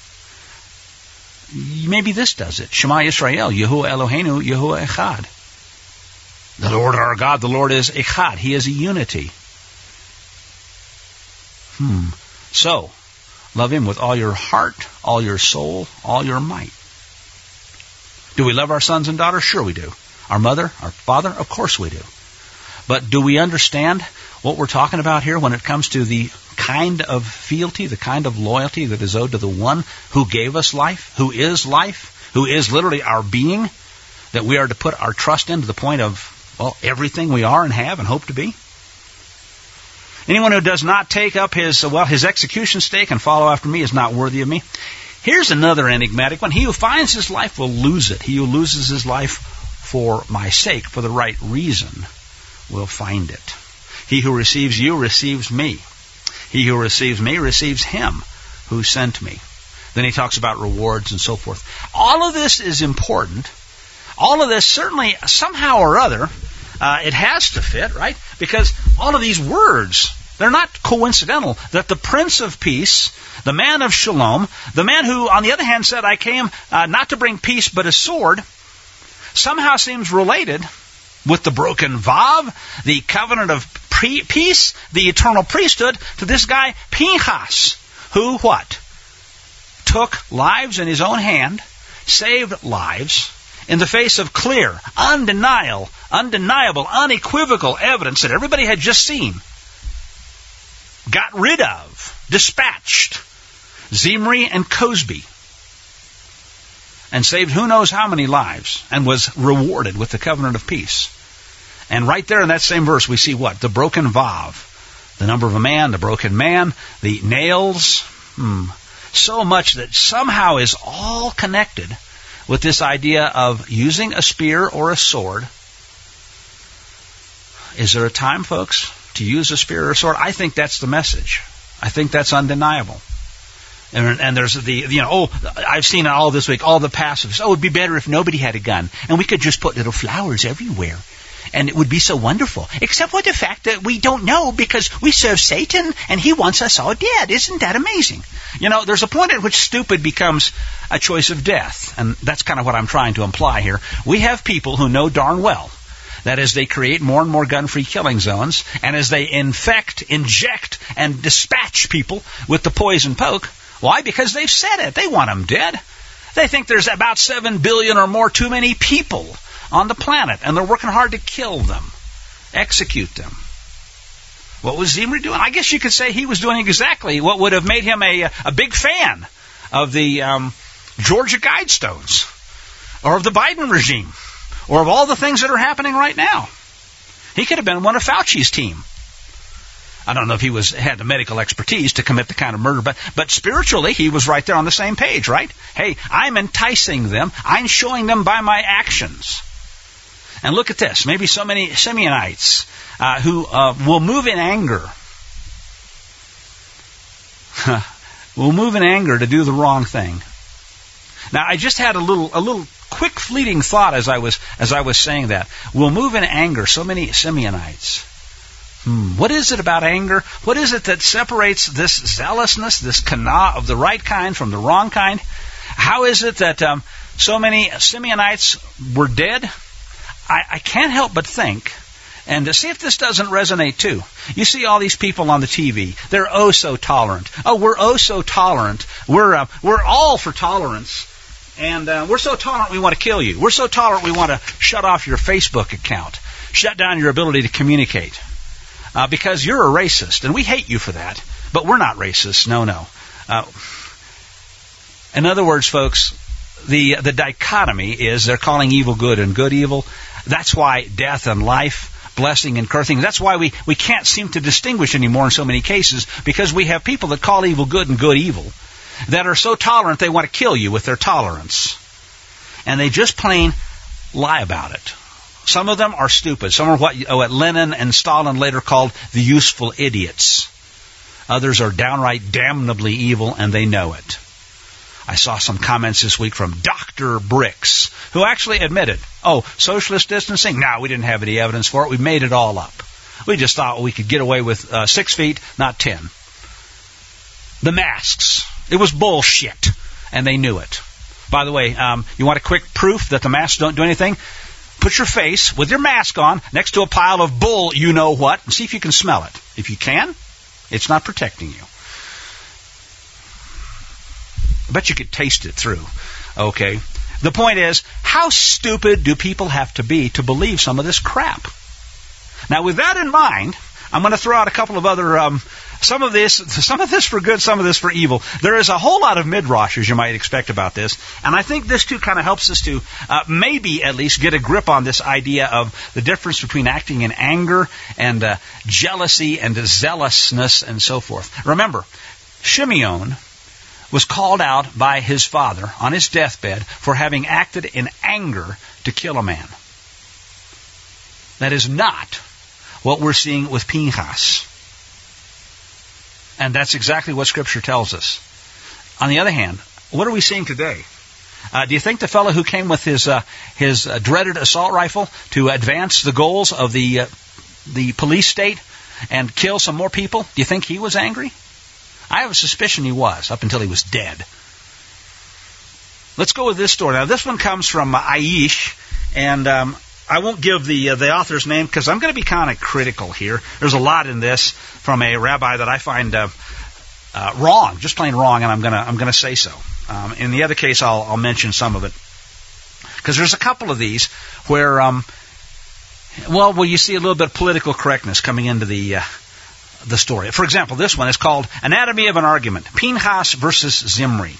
Maybe this does it. Shema Yisrael, Yehovah Eloheinu, Yehovah Echad. The Lord our God, the Lord is Echad. He is a unity. So, love Him with all your heart, all your soul, all your might. Do we love our sons and daughters? Sure we do. Our mother, our father? Of course we do. But do we understand what we're talking about here when it comes to the kind of fealty, the kind of loyalty that is owed to the one who gave us life, who is literally our being, that we are to put our trust in to the point of, well, everything we are and have and hope to be? Anyone who does not take up his execution stake and follow after me is not worthy of me. Here's another enigmatic one. He who finds his life will lose it. He who loses his life for my sake, for the right reason, will find it. He who receives you receives me. He who receives me receives him who sent me. Then he talks about rewards and so forth. All of this is important. All of this certainly, somehow or other, it has to fit, right? Because all of these words, they're not coincidental. That the Prince of Peace, the man of Shalom, the man who, on the other hand, said, I came not to bring peace but a sword, somehow seems related with the broken Vav, the covenant of peace, the eternal priesthood, to this guy Pinchas, who what? Took lives in his own hand, saved lives, in the face of clear, undeniable, unequivocal evidence that everybody had just seen. Got rid of, dispatched Zimri and Cosby, and saved who knows how many lives, and was rewarded with the covenant of peace. And right there in that same verse we see what? The broken Vav, the number of a man, the broken man, the nails, so much that somehow is all connected with this idea of using a spear or a sword. Is there a time, folks, to use a spear or a sword? I think that's the message. I think that's undeniable. And there's I've seen it all this week, all the passives. Oh, it would be better if nobody had a gun, and we could just put little flowers everywhere, and it would be so wonderful. Except for the fact that we don't know because we serve Satan, and he wants us all dead. Isn't that amazing? There's a point at which stupid becomes a choice of death, and that's kind of what I'm trying to imply here. We have people who know darn well that as they create more and more gun-free killing zones, and as they infect, inject, and dispatch people with the poison poke, why? Because they've said it. They want them dead. They think there's about 7 billion or more too many people on the planet, and they're working hard to kill them, execute them. What was Zimri doing? I guess you could say he was doing exactly what would have made him a big fan of the Georgia Guidestones, or of the Biden regime, or of all the things that are happening right now. He could have been one of Fauci's team. I don't know if he had the medical expertise to commit the kind of murder, but spiritually he was right there on the same page, right? Hey, I'm enticing them. I'm showing them by my actions. And look at this. Maybe so many Simeonites who will move in anger. Will move in anger to do the wrong thing. Now, I just had a little quick fleeting thought as I was saying that. Will move in anger. So many Simeonites. What is it about anger? What is it that separates this zealousness, this kana of the right kind from the wrong kind? How is it that so many Simeonites were dead? I can't help but think, and to see if this doesn't resonate too. You see all these people on the TV. They're oh so tolerant. Oh, we're oh so tolerant. We're all for tolerance. And we're so tolerant we want to kill you. We're so tolerant we want to shut off your Facebook account. Shut down your ability to communicate. because you're a racist, and we hate you for that. But we're not racist. No. In other words, folks, the dichotomy is they're calling evil good and good evil. That's why death and life, blessing and cursing, that's why we can't seem to distinguish anymore in so many cases, because we have people that call evil good and good evil, that are so tolerant they want to kill you with their tolerance. And they just plain lie about it. Some of them are stupid. Some are what Lenin and Stalin later called the useful idiots. Others are downright damnably evil, and they know it. I saw some comments this week from Dr. Bricks, who actually admitted, socialist distancing? No, we didn't have any evidence for it. We made it all up. We just thought we could get away with 6 feet, not 10. The masks. It was bullshit, and they knew it. By the way, you want a quick proof that the masks don't do anything? Put your face with your mask on next to a pile of bull you-know-what, and see if you can smell it. If you can, it's not protecting you. I bet you could taste it through. Okay. The point is, how stupid do people have to be to believe some of this crap? Now, with that in mind, I'm going to throw out a couple of other, some of this for good, some of this for evil. There is a whole lot of midrash, as you might expect, about this, and I think this too kind of helps us to maybe at least get a grip on this idea of the difference between acting in anger and jealousy and zealousness and so forth. Remember, Shimeon was called out by his father on his deathbed for having acted in anger to kill a man. That is not what we're seeing with Pinchas. And that's exactly what Scripture tells us. On the other hand, what are we seeing today? Do you think the fellow who came with his dreaded assault rifle to advance the goals of the police state and kill some more people, do you think he was angry? I have a suspicion he was, up until he was dead. Let's go with this story. Now, this one comes from Aish, and I won't give the author's name because I'm going to be kind of critical here. There's a lot in this from a rabbi that I find wrong, just plain wrong, and I'm going to say so. In the other case, I'll mention some of it because there's a couple of these where, you see a little bit of political correctness coming into the story. For example, this one is called Anatomy of an Argument: Pinchas versus Zimri,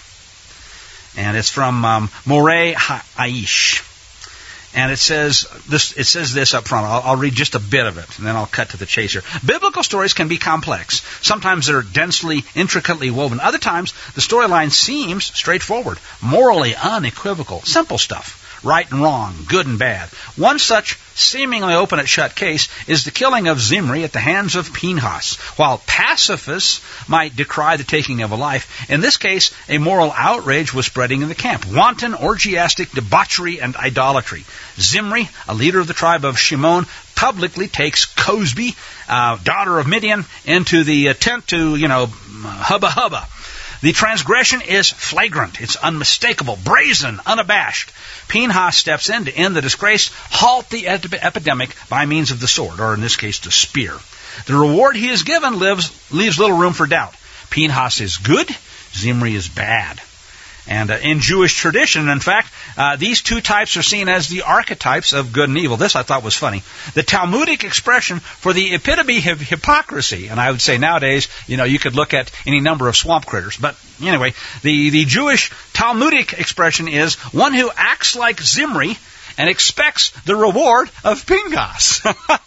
and it's from Moreh Aish. And it says this up front. I'll read just a bit of it, and then I'll cut to the chase here. Biblical stories can be complex. Sometimes they're densely, intricately woven. Other times, the storyline seems straightforward, morally unequivocal, simple stuff. Right and wrong, good and bad. One such seemingly open and shut case is the killing of Zimri at the hands of Pinchas. While pacifists might decry the taking of a life, in this case, a moral outrage was spreading in the camp. Wanton, orgiastic debauchery and idolatry. Zimri, a leader of the tribe of Shimon, publicly takes Cosbi, daughter of Midian, into the tent to, hubba hubba. The transgression is flagrant. It's unmistakable, brazen, unabashed. Pinchas steps in to end the disgrace, halt the epidemic by means of the sword, or in this case, the spear. The reward he is given leaves little room for doubt. Pinchas is good, Zimri is bad. And in Jewish tradition, in fact, these two types are seen as the archetypes of good and evil. This I thought was funny. The Talmudic expression for the epitome of hypocrisy, and I would say nowadays, you could look at any number of swamp critters. But anyway, the Jewish Talmudic expression is one who acts like Zimri and expects the reward of Pinchas.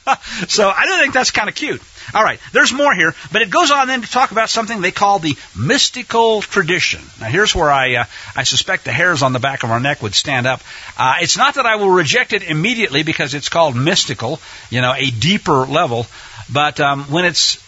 So I don't think that's kind of cute. All right, there's more here, but it goes on then to talk about something they call the mystical tradition. Now, here's where I suspect the hairs on the back of our neck would stand up. It's not that I will reject it immediately because it's called mystical, a deeper level, but when it's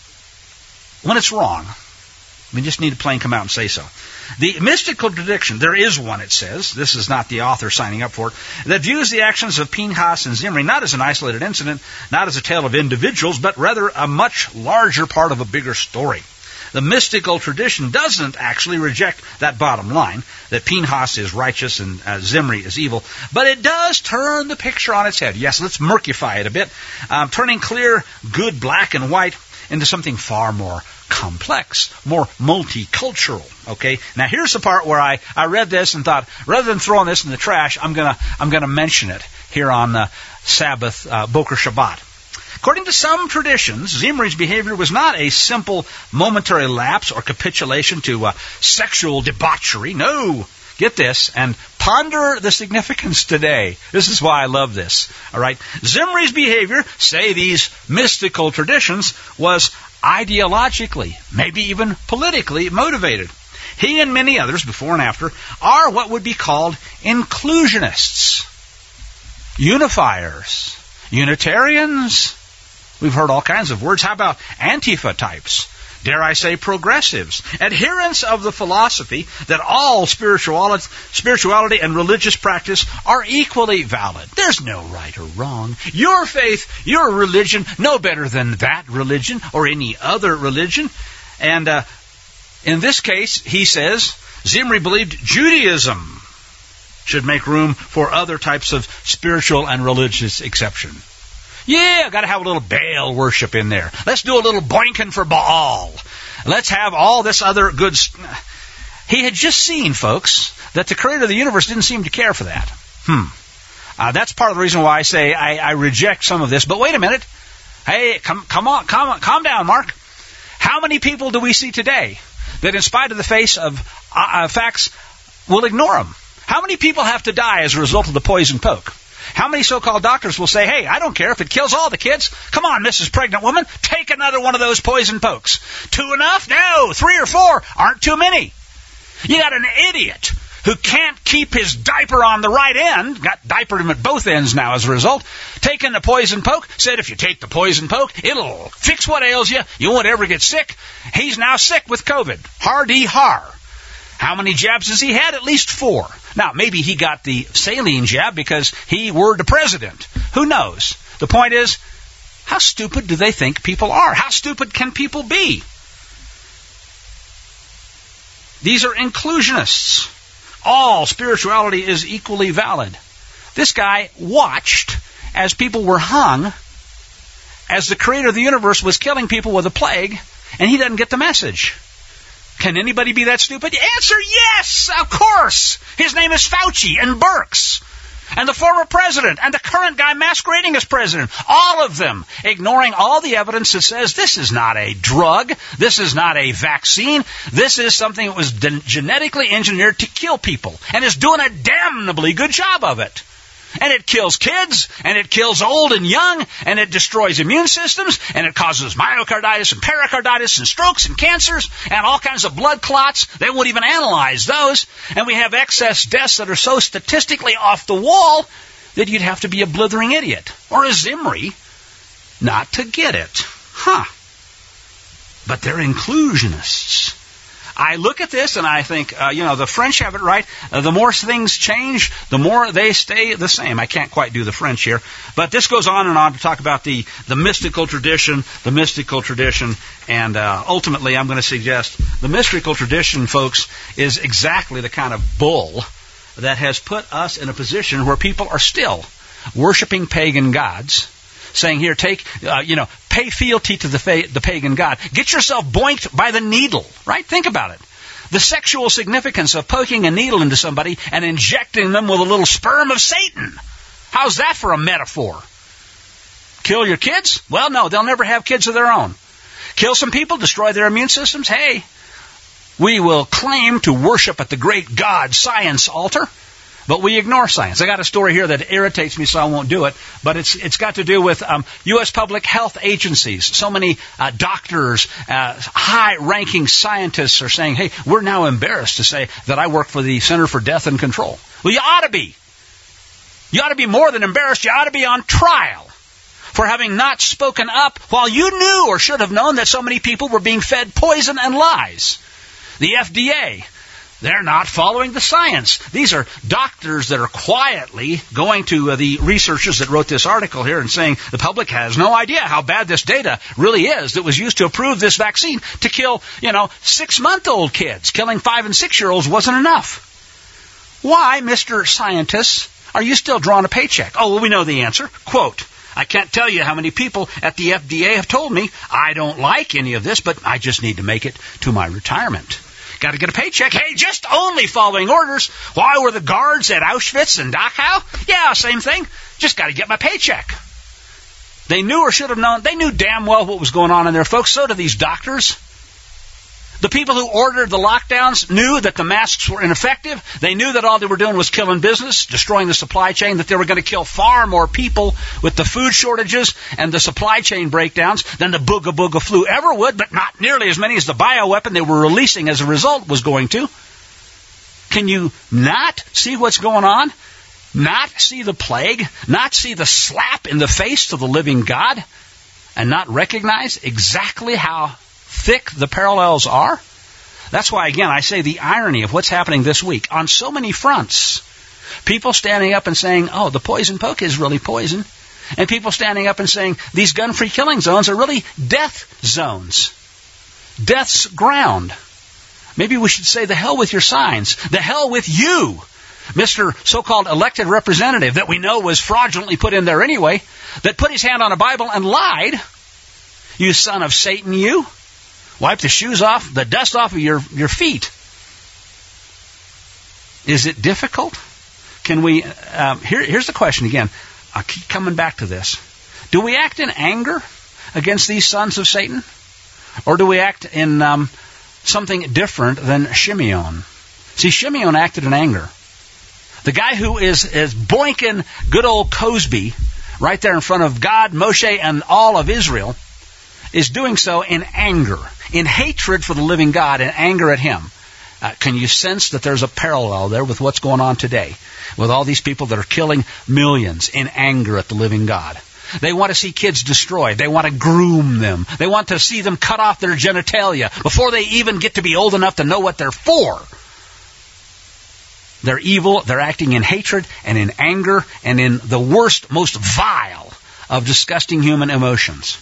wrong, we just need to plain come out and say so. The mystical tradition, there is one, it says, this is not the author signing up for it, that views the actions of Pinchas and Zimri not as an isolated incident, not as a tale of individuals, but rather a much larger part of a bigger story. The mystical tradition doesn't actually reject that bottom line, that Pinchas is righteous and Zimri is evil, but it does turn the picture on its head. Yes, let's murkify it a bit, turning clear, good, black and white into something far more complex, more multicultural. Okay, now here's the part where I read this and thought, rather than throwing this in the trash, I'm gonna mention it here on Sabbath Boker Shabbat, According to some traditions, Zimri's behavior was not a simple momentary lapse or capitulation to sexual debauchery. No. Get this, and ponder the significance today. This is why I love this. All right. Zimri's behavior, say these mystical traditions, was ideologically, maybe even politically motivated. He and many others, before and after, are what would be called inclusionists, unifiers, Unitarians. We've heard all kinds of words. How about Antifa types? Dare I say progressives? Adherents of the philosophy that all spirituality and religious practice are equally valid. There's no right or wrong. Your faith, your religion, no better than that religion or any other religion. And in this case, he says, Zimri believed Judaism should make room for other types of spiritual and religious exception. Yeah, got to have a little Baal worship in there. Let's do a little boinking for Baal. Let's have all this other good... He had just seen, folks, that the creator of the universe didn't seem to care for that. That's part of the reason why I say I reject some of this. But wait a minute. Hey, calm down, Mark. How many people do we see today that in spite of the face of facts will ignore them? How many people have to die as a result of the poison poke? How many so-called doctors will say, hey, I don't care if it kills all the kids. Come on, Mrs. Pregnant Woman, take another one of those poison pokes. 2 enough? No, 3 or 4 aren't too many. You got an idiot who can't keep his diaper on the right end, got diapered him at both ends now as a result, taking the poison poke, said if you take the poison poke, it'll fix what ails you, you won't ever get sick. He's now sick with COVID. Har-dee-har. How many jabs has he had? At least 4. Now, maybe he got the saline jab because he were the president. Who knows? The point is, how stupid do they think people are? How stupid can people be? These are inclusionists. All spirituality is equally valid. This guy watched as people were hung, as the creator of the universe was killing people with a plague, and he doesn't get the message. Can anybody be that stupid? Answer yes, of course. His name is Fauci and Birx and the former president and the current guy masquerading as president. All of them ignoring all the evidence that says this is not a drug, this is not a vaccine, this is something that was genetically engineered to kill people and is doing a damnably good job of it. And it kills kids, and it kills old and young, and it destroys immune systems, and it causes myocarditis and pericarditis and strokes and cancers and all kinds of blood clots. They won't even analyze those. And we have excess deaths that are so statistically off the wall that you'd have to be a blithering idiot or a Zimri not to get it. But they're inclusionists. I look at this and I think, the French have it right. The more things change, the more they stay the same. I can't quite do the French here. But this goes on and on to talk about the mystical tradition, and ultimately I'm going to suggest the mystical tradition, folks, is exactly the kind of bull that has put us in a position where people are still worshiping pagan gods, saying, here, take, pay fealty to the pagan god. Get yourself boinked by the needle, right? Think about it. The sexual significance of poking a needle into somebody and injecting them with a little sperm of Satan. How's that for a metaphor? Kill your kids? Well, no, they'll never have kids of their own. Kill some people, destroy their immune systems? Hey, we will claim to worship at the great God science altar, but we ignore science. I got a story here that irritates me, so I won't do it. But it's got to do with U.S. public health agencies. So many doctors, high-ranking scientists are saying, hey, we're now embarrassed to say that I work for the Center for Death and Control. Well, you ought to be. You ought to be more than embarrassed. You ought to be on trial for having not spoken up while you knew or should have known that so many people were being fed poison and lies. The FDA, they're not following the science. These are doctors that are quietly going to the researchers that wrote this article here and saying the public has no idea how bad this data really is that was used to approve this vaccine to kill, 6-month-old kids. Killing 5- and 6-year-olds wasn't enough. Why, Mr. Scientist, are you still drawing a paycheck? Oh, well, we know the answer. Quote, I can't tell you how many people at the FDA have told me I don't like any of this, but I just need to make it to my retirement. Got to get a paycheck. Hey, just only following orders. Why were the guards at Auschwitz and Dachau? Yeah, same thing. Just got to get my paycheck. They knew or should have known. They knew damn well what was going on in there, folks. So do these doctors. The people who ordered the lockdowns knew that the masks were ineffective. They knew that all they were doing was killing business, destroying the supply chain, that they were going to kill far more people with the food shortages and the supply chain breakdowns than the booga booga flu ever would, but not nearly as many as the bioweapon they were releasing as a result was going to. Can you not see what's going on? Not see the plague? Not see the slap in the face to the living God? And not recognize exactly how thick the parallels are? That's why, again, I say the irony of what's happening this week on so many fronts. People standing up and saying, oh, the poison poke is really poison. And people standing up and saying, these gun-free killing zones are really death zones. Death's ground. Maybe we should say, the hell with your signs. The hell with you, Mr. so-called elected representative that we know was fraudulently put in there anyway, that put his hand on a Bible and lied. You son of Satan, you. Wipe the shoes off, the dust off of your feet. Is it difficult? Can we, here's the question again. I'll keep coming back to this. Do we act in anger against these sons of Satan? Or do we act in something different than Shimeon? See, Shimeon acted in anger. The guy who is boinking good old Cosby right there in front of God, Moshe, and all of Israel is doing so in anger, in hatred for the living God, and anger at him. Can you sense that there's a parallel there with what's going on today, with all these people that are killing millions in anger at the living God? They want to see kids destroyed. They want to groom them. They want to see them cut off their genitalia before they even get to be old enough to know what they're for. They're evil. They're acting in hatred and in anger and in the worst, most vile of disgusting human emotions.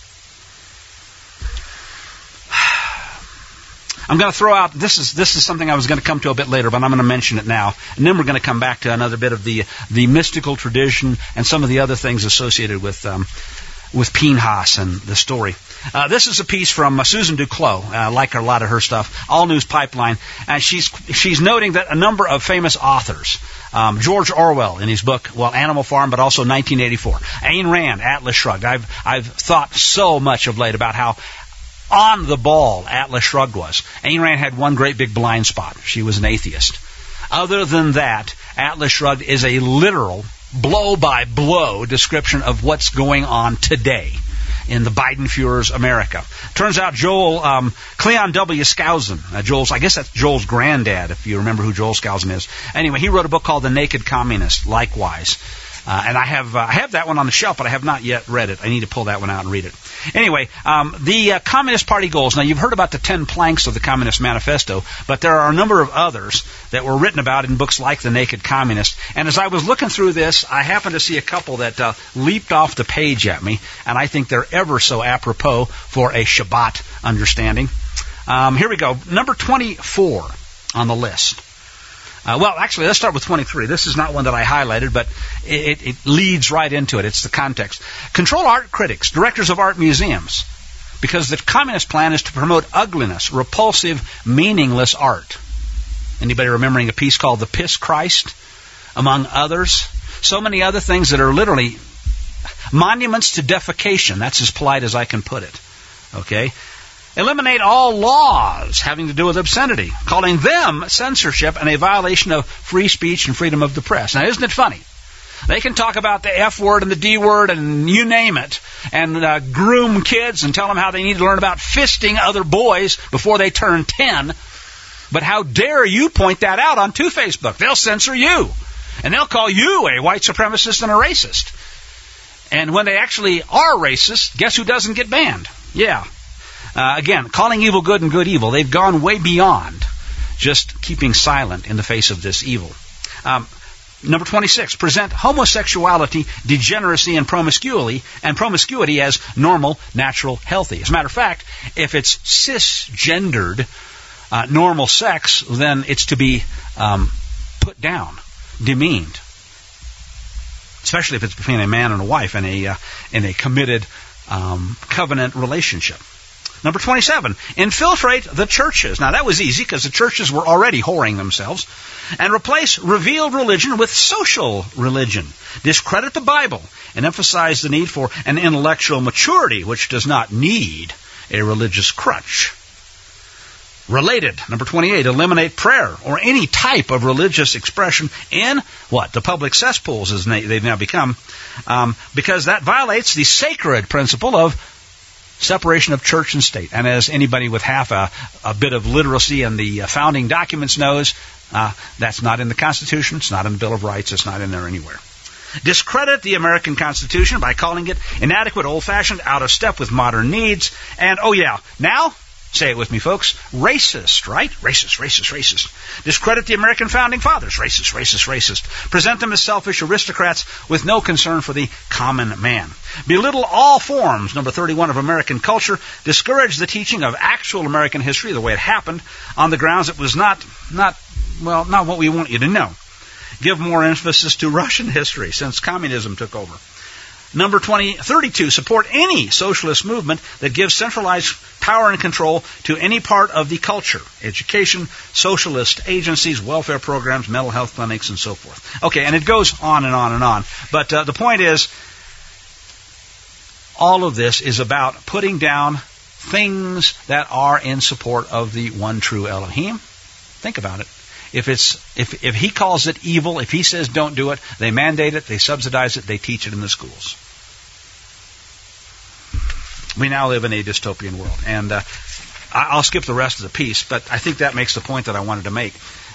I'm going to throw out, this is something I was going to come to a bit later, but I'm going to mention it now. And then we're going to come back to another bit of the mystical tradition and some of the other things associated with Pinhas and the story. This is a piece from Susan Duclos. I like a lot of her stuff. All News Pipeline. And she's noting that a number of famous authors, George Orwell in his book, Animal Farm, but also 1984. Ayn Rand, Atlas Shrugged. I've thought so much of late about how on the ball Atlas Shrugged was. Ayn Rand had one great big blind spot. She was an atheist. Other than that, Atlas Shrugged is a literal, blow-by-blow description of what's going on today in the Biden-Führer's America. Turns out Cleon W. Skousen, I guess that's Joel's granddad, if you remember who Joel Skousen is. Anyway, he wrote a book called The Naked Communist, likewise. And I have that one on the shelf, but I have not yet read it. I need to pull that one out and read it. Anyway, the Communist Party goals. Now, you've heard about the 10 planks of the Communist Manifesto, but there are a number of others that were written about in books like The Naked Communist. And as I was looking through this, I happened to see a couple that leaped off the page at me, and I think they're ever so apropos for a Shabbat understanding. Here we go. Number 24 on the list. Actually, let's start with 23. This is not one that I highlighted, but it leads right into it. It's the context. Control art critics, directors of art museums, because the communist plan is to promote ugliness, repulsive, meaningless art. Anybody remembering a piece called The Piss Christ, among others? So many other things that are literally monuments to defecation. That's as polite as I can put it. Okay? Eliminate all laws having to do with obscenity, calling them censorship and a violation of free speech and freedom of the press. Now, isn't it funny? They can talk about the F word and the D word and you name it, and groom kids and tell them how they need to learn about fisting other boys before they turn 10. But how dare you point that out on Facebook? They'll censor you. And they'll call you a white supremacist and a racist. And when they actually are racist, guess who doesn't get banned? Yeah. Again, calling evil good and good evil. They've gone way beyond just keeping silent in the face of this evil. Number 26, present homosexuality, degeneracy, and promiscuity as normal, natural, healthy. As a matter of fact, if it's cisgendered normal sex, then it's to be put down, demeaned. Especially if it's between a man and a wife in a committed covenant relationship. Number 27, infiltrate the churches. Now that was easy because the churches were already whoring themselves. And replace revealed religion with social religion. Discredit the Bible and emphasize the need for an intellectual maturity which does not need a religious crutch. Related, number 28, eliminate prayer or any type of religious expression in what? The public cesspools as they've now become, because that violates the sacred principle of separation of church and state. And as anybody with half a bit of literacy in the founding documents knows, that's not in the Constitution, it's not in the Bill of Rights, it's not in there anywhere. Discredit the American Constitution by calling it inadequate, old-fashioned, out of step with modern needs, and, oh yeah, now, say it with me, folks, racist, right? Racist. Discredit the American Founding Fathers. Racist. Present them as selfish aristocrats with no concern for the common man. Belittle all forms, number 31, of American culture. Discourage the teaching of actual American history, the way it happened, on the grounds it was not what we want you to know. Give more emphasis to Russian history since communism took over. Number 32, support any socialist movement that gives centralized power and control to any part of the culture. Education, socialist agencies, welfare programs, mental health clinics, and so forth. Okay, and it goes on and on and on. But the point is, all of this is about putting down things that are in support of the one true Elohim. Think about it. If he calls it evil, if he says don't do it, they mandate it, they subsidize it, they teach it in the schools. We now live in a dystopian world. And I'll skip the rest of the piece, but I think that makes the point that I wanted to make.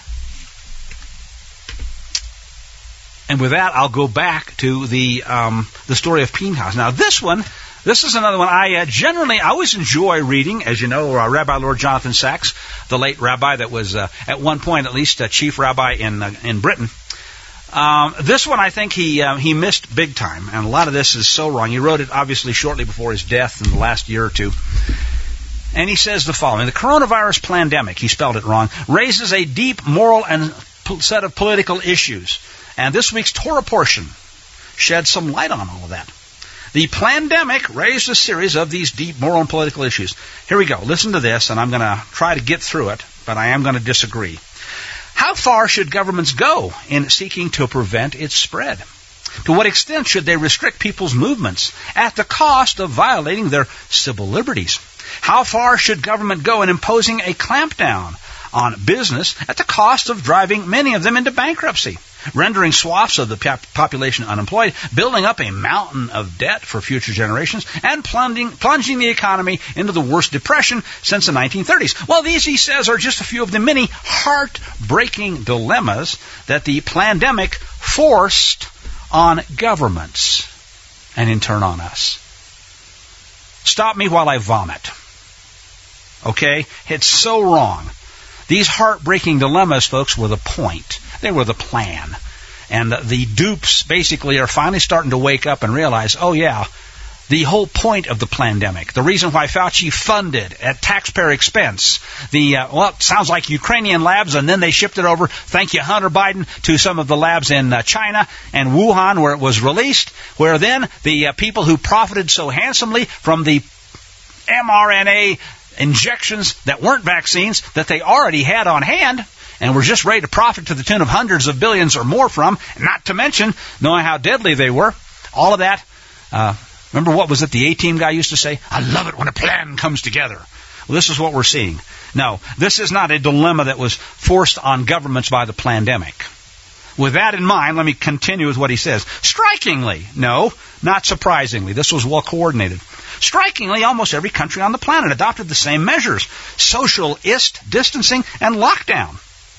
And with that, I'll go back to the story of Pinchas. Now, this is another one I always enjoy reading. As you know, Rabbi Lord Jonathan Sacks, the late rabbi that was at one point at least a chief rabbi in Britain. This one I think he missed big time, and a lot of this is so wrong. He wrote it obviously shortly before his death in the last year or two. And he says the following: the coronavirus pandemic, he spelled it wrong, raises a deep moral and set of political issues. And this week's Torah portion sheds some light on all of that. The pandemic raised a series of these deep moral and political issues. Here we go. Listen to this, and I'm going to try to get through it, but I am going to disagree. How far should governments go in seeking to prevent its spread? To what extent should they restrict people's movements at the cost of violating their civil liberties? How far should government go in imposing a clampdown on business at the cost of driving many of them into bankruptcy, rendering swaths of the population unemployed, building up a mountain of debt for future generations, and plunging the economy into the worst depression since the 1930s? Well, these, he says, are just a few of the many heartbreaking dilemmas that the pandemic forced on governments and in turn on us. Stop me while I vomit. Okay? It's so wrong. These heartbreaking dilemmas, folks, were the point. They were the plan. And the dupes basically are finally starting to wake up and realize, oh yeah, the whole point of the pandemic, the reason why Fauci funded at taxpayer expense it sounds like Ukrainian labs, and then they shipped it over, thank you, Hunter Biden, to some of the labs in China and Wuhan where it was released, where then the people who profited so handsomely from the mRNA injections that weren't vaccines that they already had on hand and were just ready to profit to the tune of hundreds of billions or more from, not to mention knowing how deadly they were. All of that. Remember what was it the A-Team guy used to say? I love it when a plan comes together. Well, this is what we're seeing. No, this is not a dilemma that was forced on governments by the pandemic. With that in mind, let me continue with what he says. Strikingly, no, not surprisingly, this was well coordinated. Strikingly, almost every country on the planet adopted the same measures: social distancing and lockdown.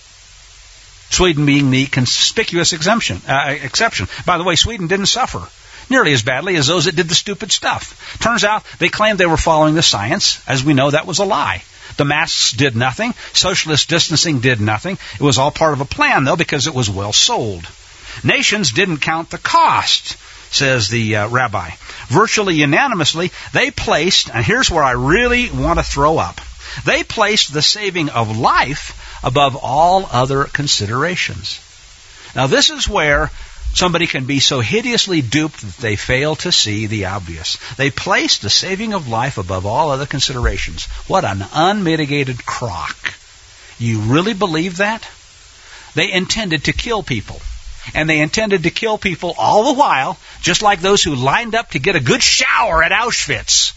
Sweden being the conspicuous exception. By the way, Sweden didn't suffer nearly as badly as those that did the stupid stuff. Turns out they claimed they were following the science. As we know, that was a lie. The masks did nothing. Socialist distancing did nothing. It was all part of a plan, though, because it was well sold. Nations didn't count the cost, says the rabbi. Virtually unanimously, they placed, and here's where I really want to throw up, they placed the saving of life above all other considerations. Now, this is where Somebody can be so hideously duped that they fail to see the obvious. They place the saving of life above all other considerations. What an unmitigated crock. You really believe that? They intended to kill people. And they intended to kill people all the while, just like those who lined up to get a good shower at Auschwitz.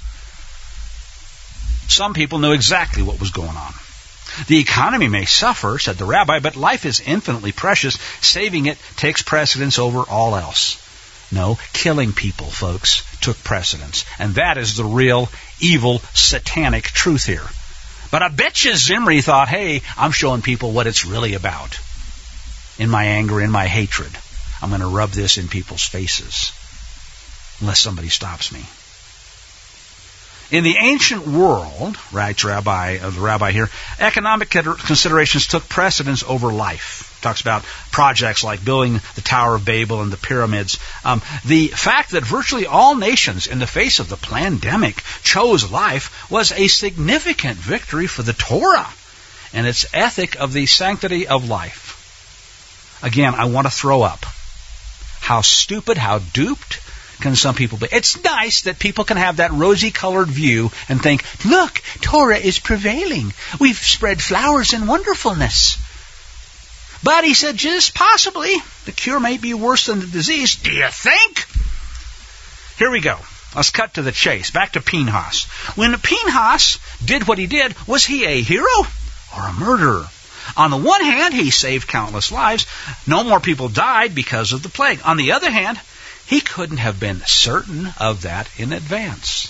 Some people knew exactly what was going on. The economy may suffer, said the rabbi, but life is infinitely precious. Saving it takes precedence over all else. No, killing people, folks, took precedence. And that is the real, evil, satanic truth here. But I bet you Zimri thought, hey, I'm showing people what it's really about. In my anger, in my hatred, I'm going to rub this in people's faces. Unless somebody stops me. In the ancient world, writes the rabbi here, economic considerations took precedence over life. Talks about projects like building the Tower of Babel and the pyramids. The fact that virtually all nations in the face of the pandemic chose life was a significant victory for the Torah and its ethic of the sanctity of life. Again, I want to throw up. How stupid, how duped can some people be? It's nice that people can have that rosy-colored view and think, look, Torah is prevailing. We've spread flowers and wonderfulness. But he said, just possibly, the cure may be worse than the disease. Do you think? Here we go. Let's cut to the chase. Back to Pinchas. When Pinchas did what he did, was he a hero or a murderer? On the one hand, he saved countless lives. No more people died because of the plague. On the other hand, he couldn't have been certain of that in advance.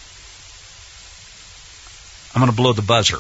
I'm going to blow the buzzer.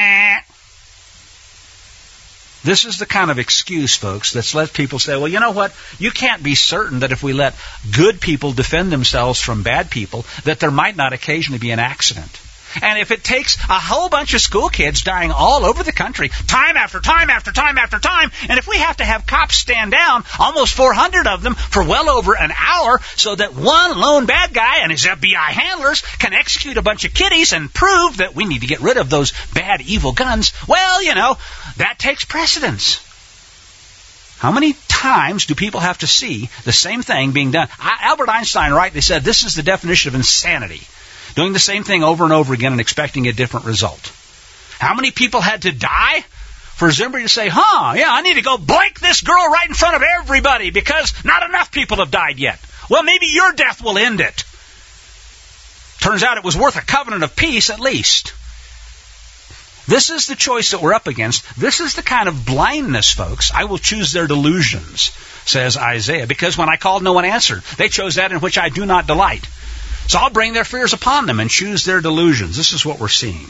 This is the kind of excuse, folks, that's let people say, well, you know what? You can't be certain that if we let good people defend themselves from bad people, that there might not occasionally be an accident. And if it takes a whole bunch of school kids dying all over the country, time after time after time after time, and if we have to have cops stand down, almost 400 of them, for well over an hour, so that one lone bad guy and his FBI handlers can execute a bunch of kiddies and prove that we need to get rid of those bad, evil guns, well, you know, that takes precedence. How many times do people have to see the same thing being done? Albert Einstein rightly said this is the definition of insanity. Doing the same thing over and over again and expecting a different result. How many people had to die for Zimri to say, I need to go blank this girl right in front of everybody because not enough people have died yet. Well, maybe your death will end it. Turns out it was worth a covenant of peace at least. This is the choice that we're up against. This is the kind of blindness, folks. I will choose their delusions, says Isaiah, because when I called, no one answered. They chose that in which I do not delight. So I'll bring their fears upon them and choose their delusions. This is what we're seeing.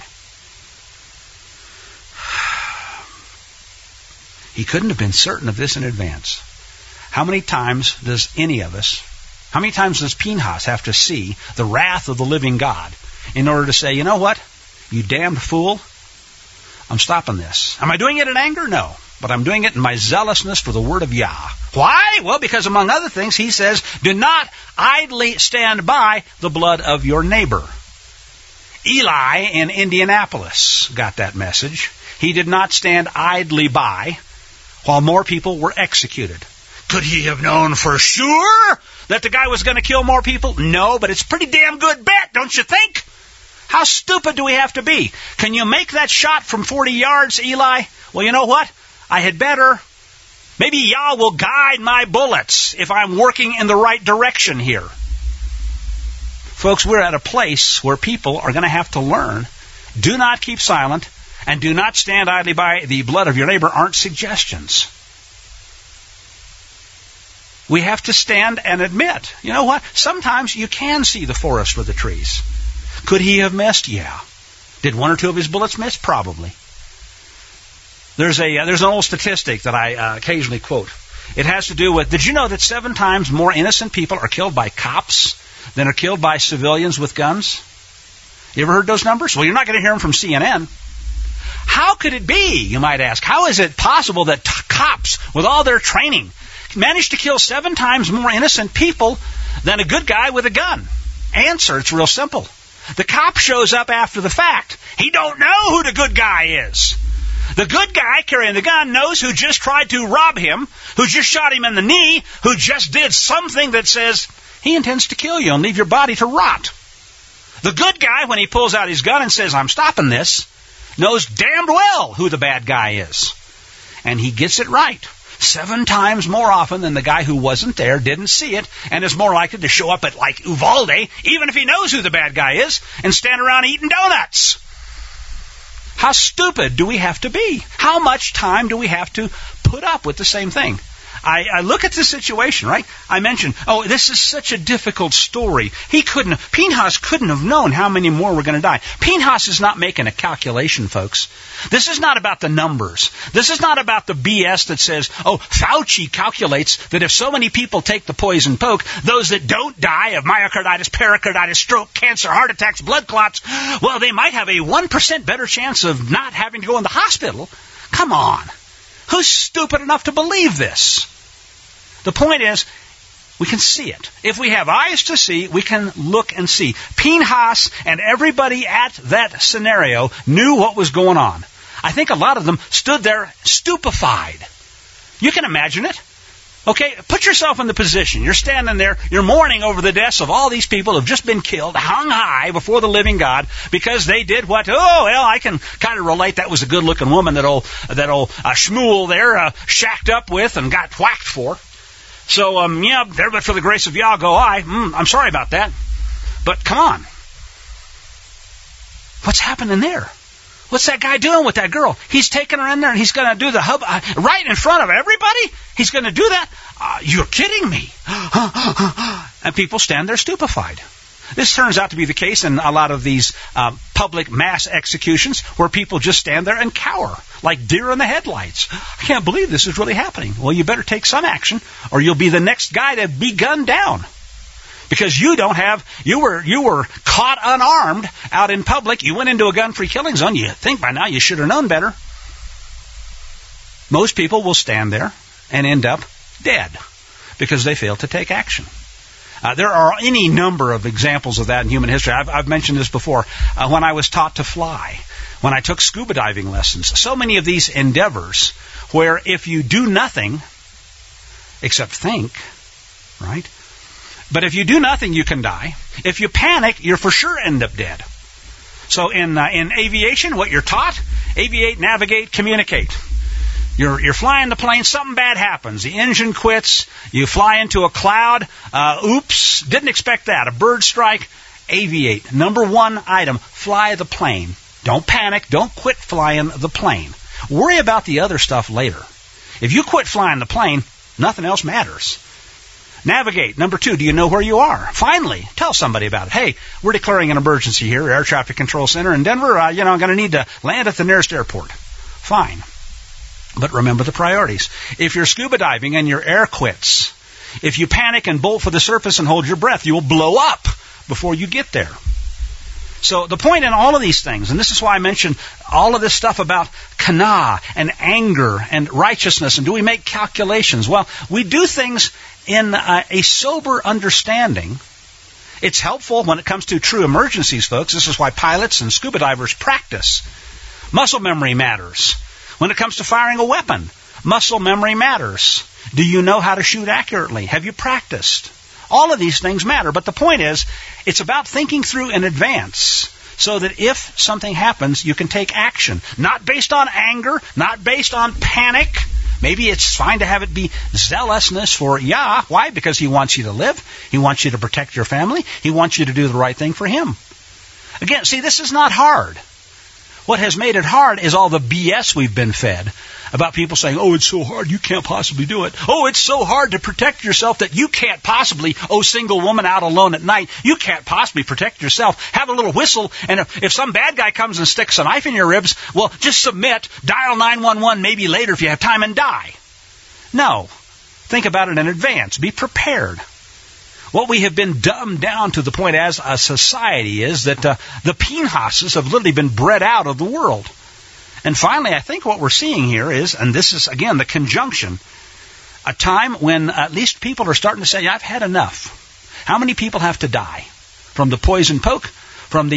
He couldn't have been certain of this in advance. How many times does Pinchas have to see the wrath of the living God in order to say, you know what, you damned fool, I'm stopping this. Am I doing it in anger? No. But I'm doing it in my zealousness for the word of Yah. Why? Well, because among other things, he says, do not idly stand by the blood of your neighbor. Eli in Indianapolis got that message. He did not stand idly by while more people were executed. Could he have known for sure that the guy was going to kill more people? No, but it's a pretty damn good bet, don't you think? How stupid do we have to be? Can you make that shot from 40 yards, Eli? Well, you know what? I had better. Maybe Yah will guide my bullets if I'm working in the right direction here. Folks, we're at a place where people are going to have to learn. Do not keep silent and do not stand idly by the blood of your neighbor aren't suggestions. We have to stand and admit, you know what? Sometimes you can see the forest for the trees. Could he have missed? Yeah. Did one or two of his bullets miss? Probably. There's an old statistic that I occasionally quote. It has to do with, did you know that 7 times more innocent people are killed by cops than are killed by civilians with guns? You ever heard those numbers? Well, you're not going to hear them from CNN. How could it be, you might ask? How is it possible that cops, with all their training, manage to kill 7 times more innocent people than a good guy with a gun? Answer, it's real simple. The cop shows up after the fact. He don't know who the good guy is. The good guy carrying the gun knows who just tried to rob him, who just shot him in the knee, who just did something that says he intends to kill you and leave your body to rot. The good guy, when he pulls out his gun and says, I'm stopping this, knows damned well who the bad guy is. And he gets it right 7 times more often than the guy who wasn't there, didn't see it, and is more likely to show up at like Uvalde, even if he knows who the bad guy is, and stand around eating donuts. How stupid do we have to be? How much time do we have to put up with the same thing? I look at the situation, right? I mentioned, this is such a difficult story. Pinchas couldn't have known how many more were going to die. Pinchas is not making a calculation, folks. This is not about the numbers. This is not about the BS that says, Fauci calculates that if so many people take the poison poke, those that don't die of myocarditis, pericarditis, stroke, cancer, heart attacks, blood clots, well, they might have a 1% better chance of not having to go in the hospital. Come on. Who's stupid enough to believe this? The point is, we can see it. If we have eyes to see, we can look and see. Pinchas and everybody at that scenario knew what was going on. I think a lot of them stood there stupefied. You can imagine it. Okay, put yourself in the position. You're standing there, you're mourning over the deaths of all these people who have just been killed, hung high before the living God, because they did what? I can kind of relate. That was a good-looking woman that old Shmuel there shacked up with and got whacked for. So, there, but for the grace of Yah go I. I'm sorry about that. But come on. What's happening there? What's that guy doing with that girl? He's taking her in there and he's going to do the hub right in front of everybody? He's going to do that? You're kidding me. And people stand there stupefied. This turns out to be the case in a lot of these public mass executions where people just stand there and cower like deer in the headlights. I can't believe this is really happening. Well, you better take some action or you'll be the next guy to be gunned down. Because you were caught unarmed out in public. You went into a gun-free killing zone. You think by now you should have known better. Most people will stand there and end up dead because they failed to take action. There are any number of examples of that in human history. I've mentioned this before. When I was taught to fly, when I took scuba diving lessons, so many of these endeavors where if you do nothing except think, right? But if you do nothing, you can die. If you panic, you're for sure end up dead. So in aviation, what you're taught, aviate, navigate, communicate. You're flying the plane, something bad happens. The engine quits, you fly into a cloud. Oops, didn't expect that. A bird strike, aviate. Number 1 item, fly the plane. Don't panic, don't quit flying the plane. Worry about the other stuff later. If you quit flying the plane, nothing else matters. Navigate. Number 2, do you know where you are? Finally, tell somebody about it. Hey, we're declaring an emergency here, Air Traffic Control Center in Denver. I'm going to need to land at the nearest airport. Fine. But remember the priorities. If you're scuba diving and your air quits, if you panic and bolt for the surface and hold your breath, you will blow up before you get there. So the point in all of these things, and this is why I mentioned all of this stuff about kana and anger and righteousness, and do we make calculations? Well, we do things in a sober understanding. It's helpful when it comes to true emergencies, folks. This is why pilots and scuba divers practice. Muscle memory matters. When it comes to firing a weapon, muscle memory matters. Do you know how to shoot accurately? Have you practiced? All of these things matter, but the point is, it's about thinking through in advance so that if something happens, you can take action. Not based on anger, not based on panic. Maybe it's fine to have it be zealousness for Yah. Why? Because He wants you to live. He wants you to protect your family. He wants you to do the right thing for Him. Again, see, this is not hard. What has made it hard is all the BS we've been fed about people saying, it's so hard, you can't possibly do it. It's so hard to protect yourself that you can't possibly, single woman out alone at night, you can't possibly protect yourself. Have a little whistle, and if some bad guy comes and sticks a knife in your ribs, well, just submit, dial 911 maybe later if you have time, and die. No. Think about it in advance. Be prepared. What we have been dumbed down to the point as a society is that the Pinchases have literally been bred out of the world. And finally, I think what we're seeing here is, and this is, again, the conjunction, a time when at least people are starting to say, I've had enough. How many people have to die? From the poison poke, from the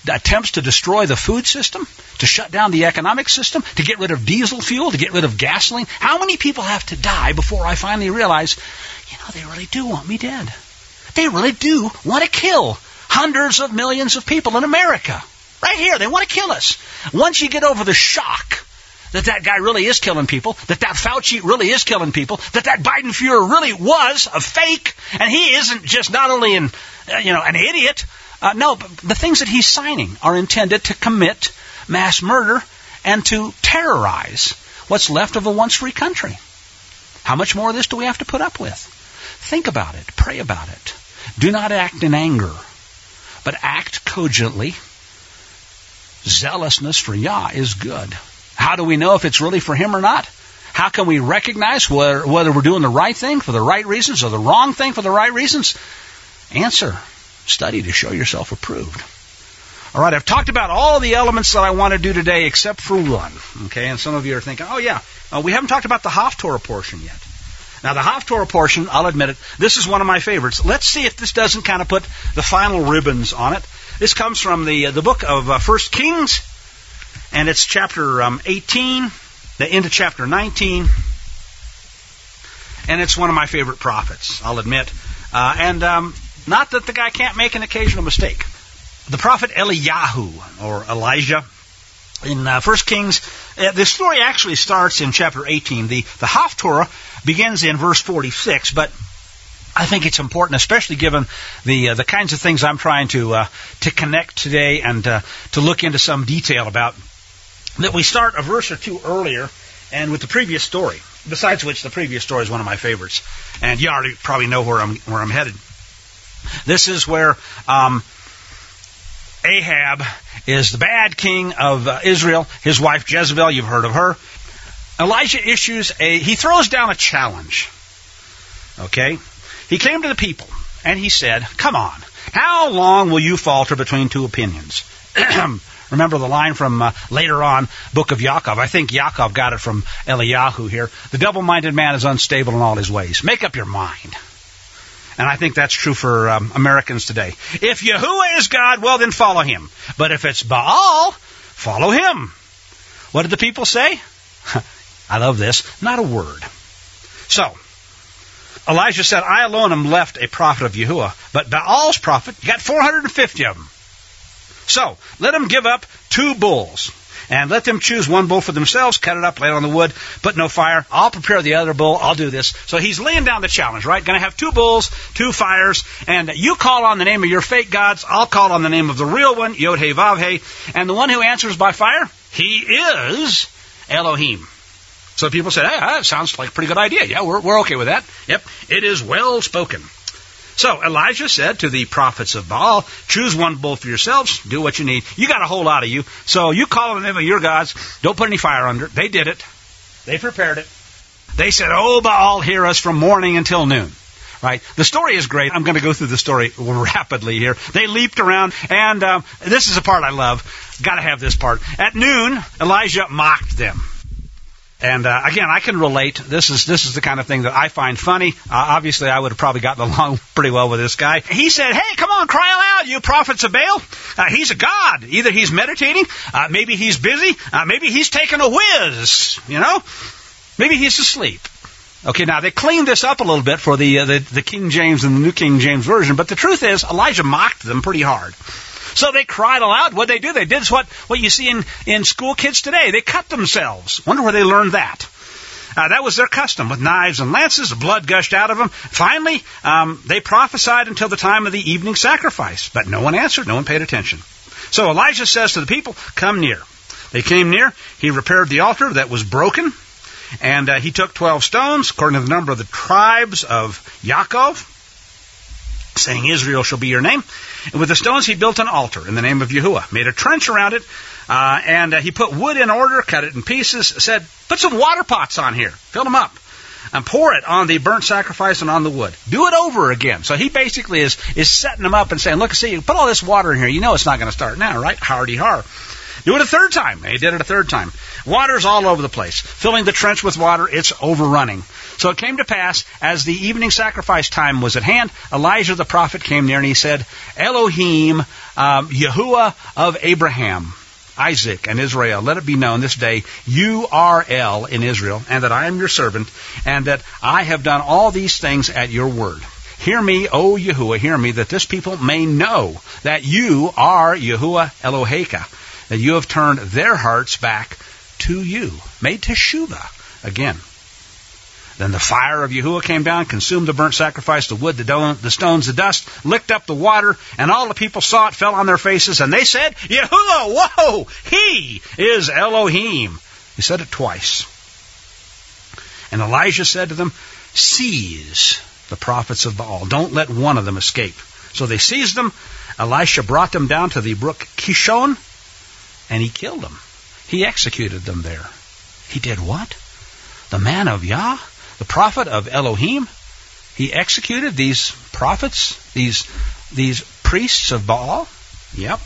attempts to destroy the food system, to shut down the economic system, to get rid of diesel fuel, to get rid of gasoline. How many people have to die before I finally realize, they really do want me dead. They really do want to kill hundreds of millions of people in America. Right here, they want to kill us. Once you get over the shock that guy really is killing people, that Fauci really is killing people, that Biden Fuhrer really was a fake, and he isn't just not only an idiot. No, but the things that he's signing are intended to commit mass murder and to terrorize what's left of a once free country. How much more of this do we have to put up with? Think about it. Pray about it. Do not act in anger, but act cogently. Zealousness for Yah is good. How do we know if it's really for Him or not? How can we recognize whether we're doing the right thing for the right reasons or the wrong thing for the right reasons? Answer. Study to show yourself approved. All right, I've talked about all the elements that I want to do today except for one. Okay, and some of you are thinking, we haven't talked about the Haftorah portion yet. Now, the Haftorah portion, I'll admit it, this is one of my favorites. Let's see if this doesn't kind of put the final ribbons on it. This comes from the book of 1 Kings, and it's chapter 18, into chapter 19, and it's one of my favorite prophets, I'll admit. Not that the guy can't make an occasional mistake. The prophet Eliyahu, or Elijah, in 1 Kings, the story actually starts in chapter 18. The Haftorah begins in verse 46, but I think it's important, especially given the kinds of things I'm trying to connect today and to look into some detail about, that we start a verse or two earlier and with the previous story. Besides which, the previous story is one of my favorites, and you already probably know where I'm headed. This is where Ahab is the bad king of Israel. His wife Jezebel, you've heard of her. Elijah he throws down a challenge. Okay? He came to the people and he said, "Come on, how long will you falter between two opinions?" Remember the line from later on, book of Yaakov. I think Yaakov got it from Eliyahu here. The double-minded man is unstable in all his ways. Make up your mind. And I think that's true for Americans today. If Yahuwah is God, well, then follow him. But if it's Baal, follow him. What did the people say? I love this. Not a word. So, Elijah said, "I alone am left a prophet of Yahuwah, but Baal's prophet, you got 450 of them. So, let them give up 2 bulls, and let them choose 1 bull for themselves, cut it up, lay it on the wood, put no fire. I'll prepare the other bull, I'll do this." So he's laying down the challenge, right? Going to have 2 bulls, 2 fires, and you call on the name of your fake gods, I'll call on the name of the real one, Yod-Heh-Vav-Heh, and the one who answers by fire, he is Elohim. So people said, "Hey, that sounds like a pretty good idea. Yeah, we're okay with that. Yep, it is well spoken." So Elijah said to the prophets of Baal, "Choose 1 bull for yourselves, do what you need. You got a whole lot of you, so you call on the name of your gods, don't put any fire under it." They did it. They prepared it. They said, "Oh, Baal, hear us from morning until noon." Right? The story is great. I'm going to go through the story rapidly here. They leaped around, and this is a part I love. Got to have this part. At noon, Elijah mocked them. And again, I can relate. This is the kind of thing that I find funny. Obviously, I would have probably gotten along pretty well with this guy. He said, "Hey, come on, cry aloud, you prophets of Baal. He's a god. Either he's meditating, maybe he's busy, maybe he's taking a whiz, Maybe he's asleep." Okay, now they cleaned this up a little bit for the King James and the New King James Version, but the truth is, Elijah mocked them pretty hard. So they cried aloud. What they do? They did what you see in school kids today. They cut themselves. Wonder where they learned that. That was their custom. With knives and lances, blood gushed out of them. Finally, they prophesied until the time of the evening sacrifice. But no one answered. No one paid attention. So Elijah says to the people, "Come near." They came near. He repaired the altar that was broken. And he took 12 stones, according to the number of the tribes of Yaakov, saying, "Israel shall be your name." And with the stones he built an altar in the name of Yahuwah, made a trench around it, and he put wood in order, cut it in pieces, said, "Put some water pots on here, fill them up, and pour it on the burnt sacrifice and on the wood. Do it over again." So he basically is setting them up and saying, "Look, see, you put all this water in here, you know it's not going to start now, right? Hardy har." Do it a third time. They did it a third time. Water's all over the place. Filling the trench with water, it's overrunning. So it came to pass, as the evening sacrifice time was at hand, Elijah the prophet came near and he said, Elohim, Yahuwah of Abraham, Isaac, and Israel, let it be known this day, you are El in Israel, and that I am your servant, and that I have done all these things at your word. Hear me, O Yahuwah, hear me, that this people may know that you are Yahuwah Eloheka, that you have turned their hearts back to you, made teshuvah again. Then the fire of Yahuwah came down, consumed the burnt sacrifice, the wood, the stones, the dust, licked up the water, and all the people saw it, fell on their faces, and they said, Yahuwah, whoa, he is Elohim. He said it twice. And Elijah said to them, seize the prophets of Baal. Don't let one of them escape. So they seized them. Elisha brought them down to the brook Kishon, and he killed them. He executed them there. He did what? The man of Yah, the prophet of Elohim, he executed these prophets, these priests of Baal? Yep.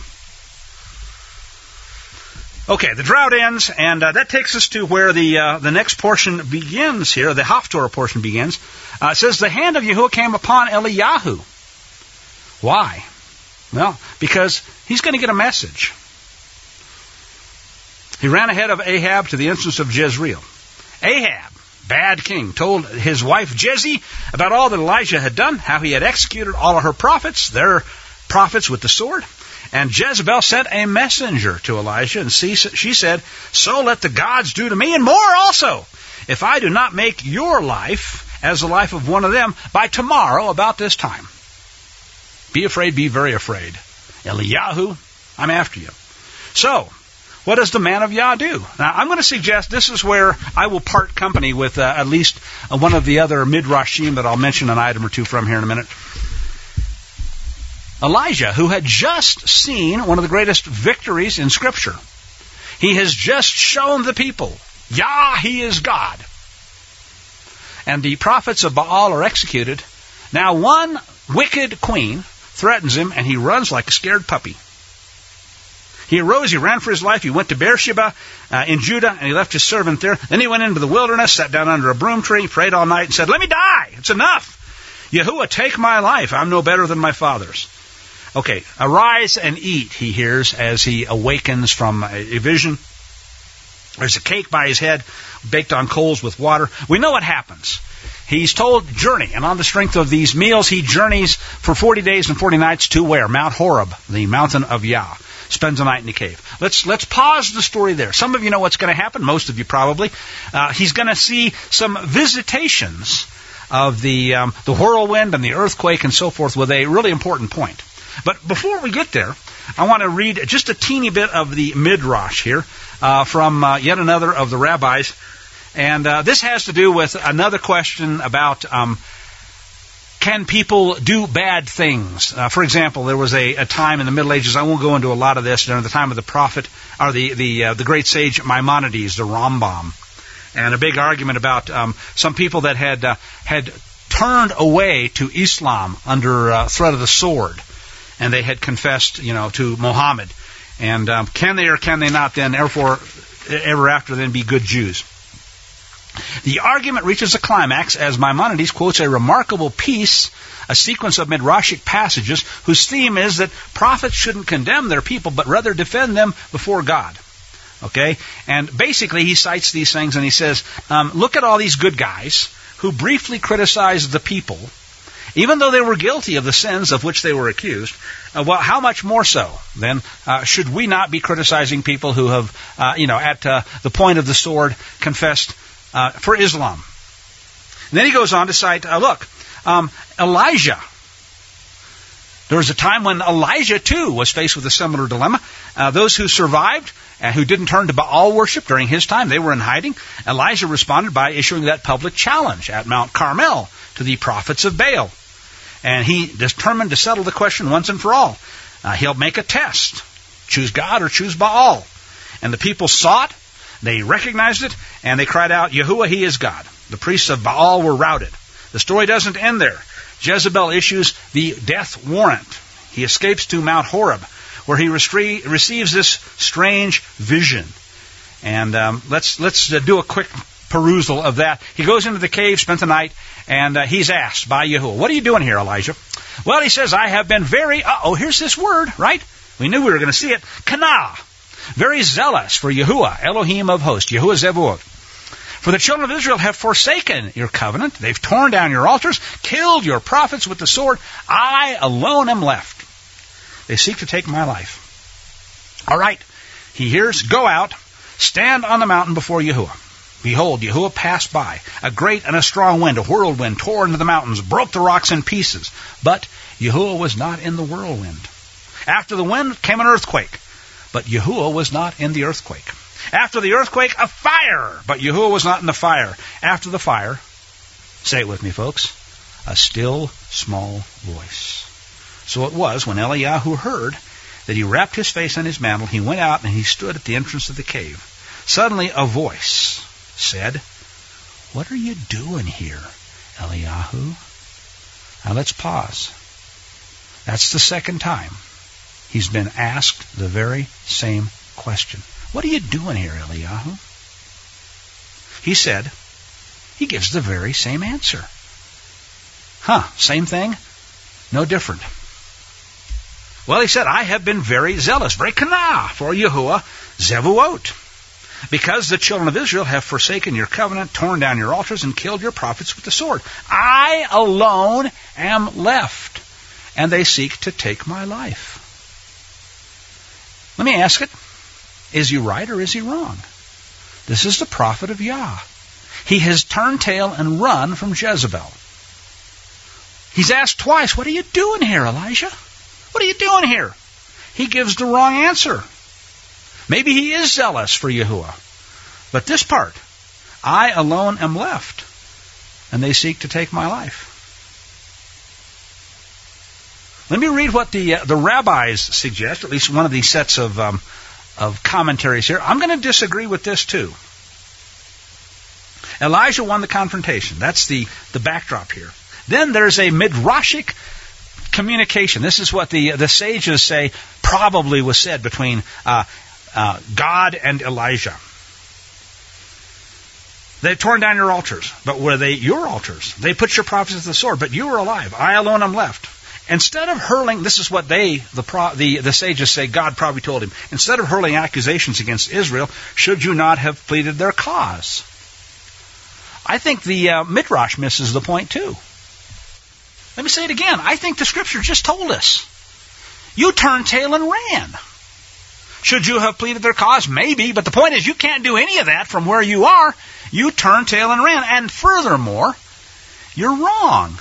Okay, the drought ends, and that takes us to where the next portion begins here, the Haftorah portion begins. It says, the hand of Yahuwah came upon Eliyahu. Why? Well, because he's going to get a message. He ran ahead of Ahab to the entrance of Jezreel. Ahab, bad king, told his wife Jezi about all that Elijah had done, how he had executed all of her prophets, their prophets with the sword. And Jezebel sent a messenger to Elijah, and she said, so let the gods do to me, and more also, if I do not make your life as the life of one of them by tomorrow about this time. Be afraid, be very afraid. Eliyahu, I'm after you. So, what does the man of Yah do? Now, I'm going to suggest this is where I will part company with at least one of the other midrashim that I'll mention an item or two from here in a minute. Elijah, who had just seen one of the greatest victories in Scripture. He has just shown the people, Yah, he is God. And the prophets of Baal are executed. Now one wicked queen threatens him, and he runs like a scared puppy. He arose, he ran for his life, he went to Beersheba in Judah, and he left his servant there. Then he went into the wilderness, sat down under a broom tree, prayed all night, and said, let me die, it's enough. Yahuwah, take my life, I'm no better than my fathers. Okay, arise and eat, he hears as he awakens from a vision. There's a cake by his head, baked on coals with water. We know what happens. He's told journey, and on the strength of these meals, he journeys for 40 days and 40 nights to where? Mount Horeb, the mountain of Yah. Spends a night in the cave. Let's pause the story there. Some of you know what's going to happen. Most of you probably. He's going to see some visitations of the whirlwind and the earthquake and so forth with a really important point. But before we get there, I want to read just a teeny bit of the midrash here from yet another of the rabbis. And this has to do with another question about can people do bad things? For example, there was a time in the Middle Ages, I won't go into a lot of this, during the time of the prophet, or the great sage Maimonides, the Rambam, and a big argument about some people that had turned away to Islam under threat of the sword, and they had confessed, to Muhammad. And can they or can they not then, ever after then, be good Jews? The argument reaches a climax as Maimonides quotes a remarkable piece, a sequence of midrashic passages whose theme is that prophets shouldn't condemn their people, but rather defend them before God. Okay? And basically he cites these things and he says, look at all these good guys who briefly criticized the people, even though they were guilty of the sins of which they were accused. Well, how much more so, then, should we not be criticizing people who have, at the point of the sword confessed for Islam? And then he goes on to cite, Elijah. There was a time when Elijah, too, was faced with a similar dilemma. Those who survived and who didn't turn to Baal worship during his time, they were in hiding. Elijah responded by issuing that public challenge at Mount Carmel to the prophets of Baal. And he determined to settle the question once and for all. He'll make a test. Choose God or choose Baal. And the people saw it. They recognized it, and they cried out, Yahuwah, he is God. The priests of Baal were routed. The story doesn't end there. Jezebel issues the death warrant. He escapes to Mount Horeb, where he receives this strange vision. And let's do a quick perusal of that. He goes into the cave, spent the night, and he's asked by Yahuwah, what are you doing here, Elijah? Well, he says, I have been very, here's this word, right? We knew we were going to see it. Kana, very zealous for Yahuwah, Elohim of hosts, Yahuwah Zevuot. For the children of Israel have forsaken your covenant. They've torn down your altars, killed your prophets with the sword. I alone am left. They seek to take my life. All right, he hears, go out, stand on the mountain before Yahuwah. Behold, Yahuwah passed by. A great and a strong wind, a whirlwind, tore into the mountains, broke the rocks in pieces. But Yahuwah was not in the whirlwind. After the wind came an earthquake, but Yahuwah was not in the earthquake. After the earthquake, a fire, but Yahuwah was not in the fire. After the fire, say it with me, folks, a still small voice. So it was when Eliyahu heard that he wrapped his face in his mantle, he went out and he stood at the entrance of the cave. Suddenly a voice said, what are you doing here, Eliyahu? Now let's pause. That's the second time he's been asked the very same question. What are you doing here, Eliyahu? He said, he gives the very same answer. Same thing, no different. Well, he said, I have been very zealous, very kana for Yahuwah Zevuot. Because the children of Israel have forsaken your covenant, torn down your altars, and killed your prophets with the sword. I alone am left, and they seek to take my life. Let me ask it. Is he right or is he wrong? This is the prophet of Yah. He has turned tail and run from Jezebel. He's asked twice, what are you doing here, Elijah? What are you doing here? He gives the wrong answer. Maybe he is zealous for Yahuwah. But this part, I alone am left, and they seek to take my life. Let me read what the rabbis suggest, at least one of these sets of commentaries here. I'm going to disagree with this too. Elijah won the confrontation. That's the backdrop here. Then there's a midrashic communication. This is what the sages say probably was said between God and Elijah. They've torn down your altars, but were they your altars? They put your prophets to the sword, but you were alive. I alone am left. Instead of hurling, this is what the sages say, God probably told him, instead of hurling accusations against Israel, should you not have pleaded their cause? I think the Midrash misses the point too. Let me say it again. I think the Scripture just told us. You turned tail and ran. Should you have pleaded their cause? Maybe, but the point is you can't do any of that from where you are. You turned tail and ran. And furthermore, you're wrong.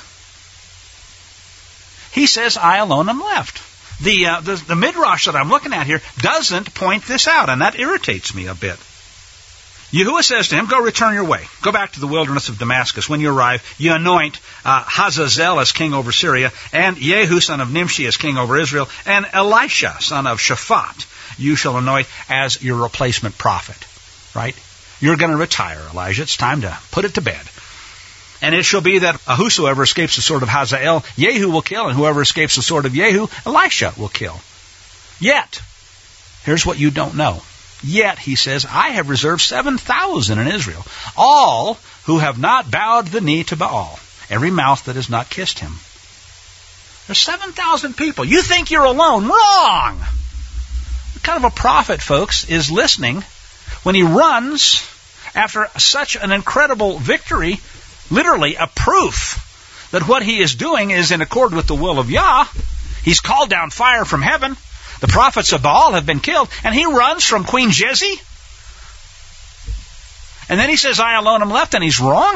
He says, I alone am left. The Midrash that I'm looking at here doesn't point this out, and that irritates me a bit. Yahuwah says to him, go return your way. Go back to the wilderness of Damascus. When you arrive, you anoint Hazazel as king over Syria, and Jehu, son of Nimshi, as king over Israel, and Elisha, son of Shaphat, you shall anoint as your replacement prophet. Right? You're going to retire, Elijah. It's time to put it to bed. And it shall be that whosoever escapes the sword of Hazael, Jehu will kill, and whoever escapes the sword of Jehu, Elisha will kill. Yet, here's what you don't know. Yet, he says, I have reserved 7,000 in Israel, all who have not bowed the knee to Baal, every mouth that has not kissed him. There's 7,000 people. You think you're alone. Wrong! What kind of a prophet, folks, is listening when he runs after such an incredible victory, literally a proof that what he is doing is in accord with the will of Yah? He's called down fire from heaven. The prophets of Baal have been killed, and he runs from Queen Jezi. And then he says, I alone am left, and he's wrong.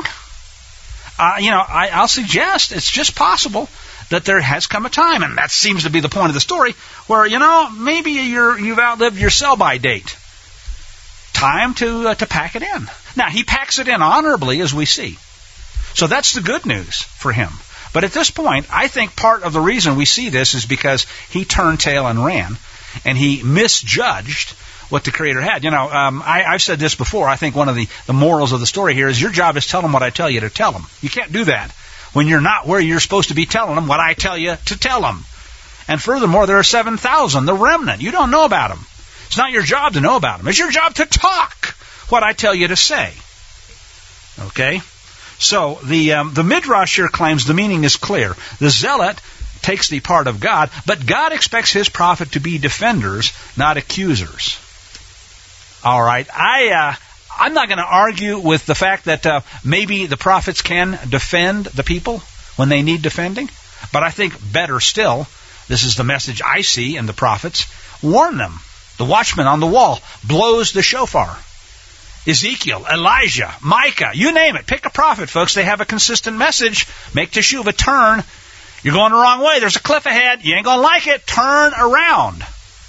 I'll suggest it's just possible that there has come a time, and that seems to be the point of the story, where, maybe you've outlived your sell-by date. Time to pack it in. Now, he packs it in honorably, as we see. So that's the good news for him. But at this point, I think part of the reason we see this is because he turned tail and ran, and he misjudged what the Creator had. I've said this before. I think one of the morals of the story here is your job is tell them what I tell you to tell them. You can't do that when you're not where you're supposed to be telling them what I tell you to tell them. And furthermore, there are 7,000, the remnant. You don't know about them. It's not your job to know about them. It's your job to talk what I tell you to say. Okay? So the Midrash here claims the meaning is clear. The zealot takes the part of God, but God expects his prophet to be defenders, not accusers. All right. I'm not going to argue with the fact that maybe the prophets can defend the people when they need defending, but I think better still, this is the message I see in the prophets, warn them. The watchman on the wall blows the shofar. Ezekiel, Elijah, Micah, you name it. Pick a prophet, folks. They have a consistent message. Make teshuvah, turn. You're going the wrong way. There's a cliff ahead. You ain't going to like it. Turn around.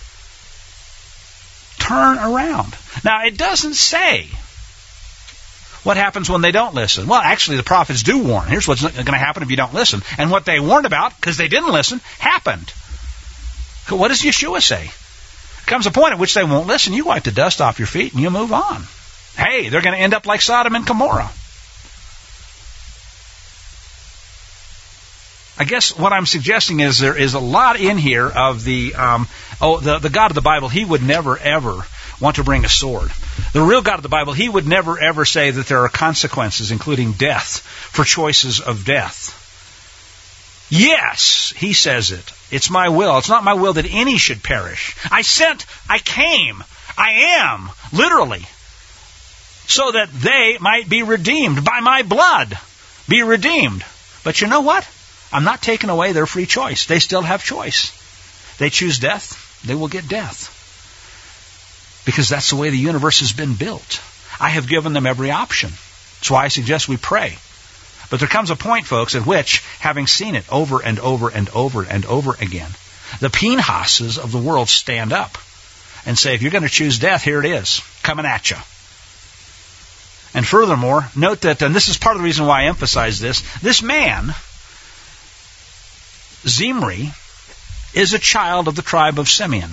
Turn around. Now, it doesn't say what happens when they don't listen. Well, actually, the prophets do warn. Here's what's going to happen if you don't listen. And what they warned about, because they didn't listen, happened. What does Yeshua say? Comes a point at which they won't listen. You wipe the dust off your feet and you move on. Hey, they're going to end up like Sodom and Gomorrah. I guess what I'm suggesting is there is a lot in here of the God of the Bible. He would never, ever want to bring a sword. The real God of the Bible, he would never, ever say that there are consequences, including death, for choices of death. Yes, he says it. It's my will. It's not my will that any should perish. I came, I am, literally, so that they might be redeemed by my blood. Be redeemed. But you know what? I'm not taking away their free choice. They still have choice. They choose death, they will get death. Because that's the way the universe has been built. I have given them every option. That's why I suggest we pray. But there comes a point, folks, at which, having seen it over and over and over and over again, the Pinhases of the world stand up and say, if you're going to choose death, here it is, coming at you. And furthermore, note that, and this is part of the reason why I emphasize this man, Zimri, is a child of the tribe of Simeon.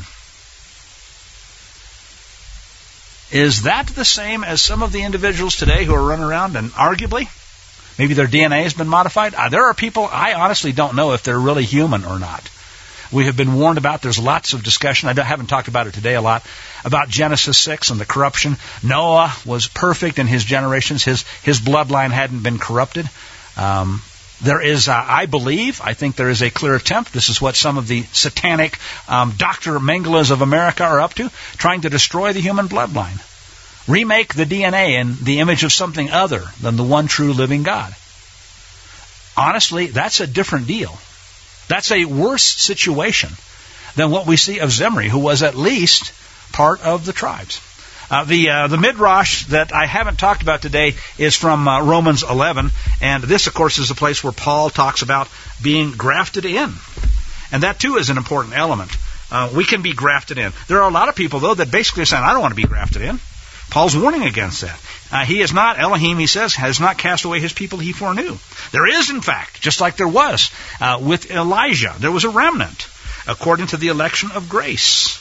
Is that the same as some of the individuals today who are running around and arguably, maybe their DNA has been modified? There are people, I honestly don't know if they're really human or not. We have been warned about, there's lots of discussion, I haven't talked about it today a lot, about Genesis 6 and the corruption. Noah was perfect in his generations. His bloodline hadn't been corrupted. There is, I think there is a clear attempt. This is what some of the satanic Dr. Mengelas of America are up to, trying to destroy the human bloodline. Remake the DNA in the image of something other than the one true living God. Honestly, that's a different deal. That's a worse situation than what we see of Zimri, who was at least part of the tribes. The Midrash that I haven't talked about today is from Romans 11, and this, of course, is the place where Paul talks about being grafted in. And that, too, is an important element. We can be grafted in. There are a lot of people, though, that basically are saying, I don't want to be grafted in. Paul's warning against that. He is not, Elohim, he says, has not cast away his people he foreknew. There is, in fact, just like there was with Elijah, there was a remnant, according to the election of grace.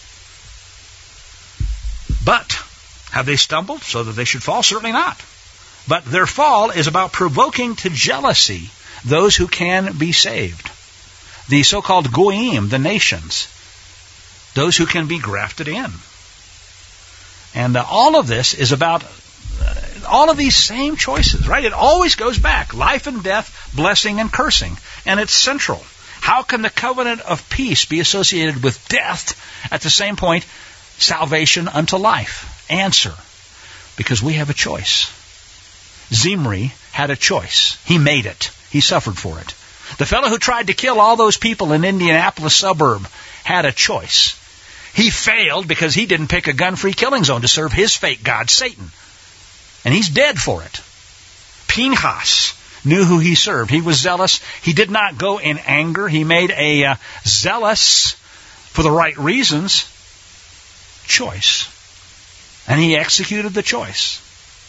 But have they stumbled so that they should fall? Certainly not. But their fall is about provoking to jealousy those who can be saved. The so-called goyim, the nations, those who can be grafted in. And all of this is about all of these same choices, right? It always goes back. Life and death, blessing and cursing. And it's central. How can the covenant of peace be associated with death? At the same point, salvation unto life. Answer. Because we have a choice. Zimri had a choice. He made it. He suffered for it. The fellow who tried to kill all those people in Indianapolis suburb had a choice. He failed because he didn't pick a gun-free killing zone to serve his fake god, Satan. And he's dead for it. Pinchas knew who he served. He was zealous. He did not go in anger. He made a zealous, for the right reasons, choice. And he executed the choice.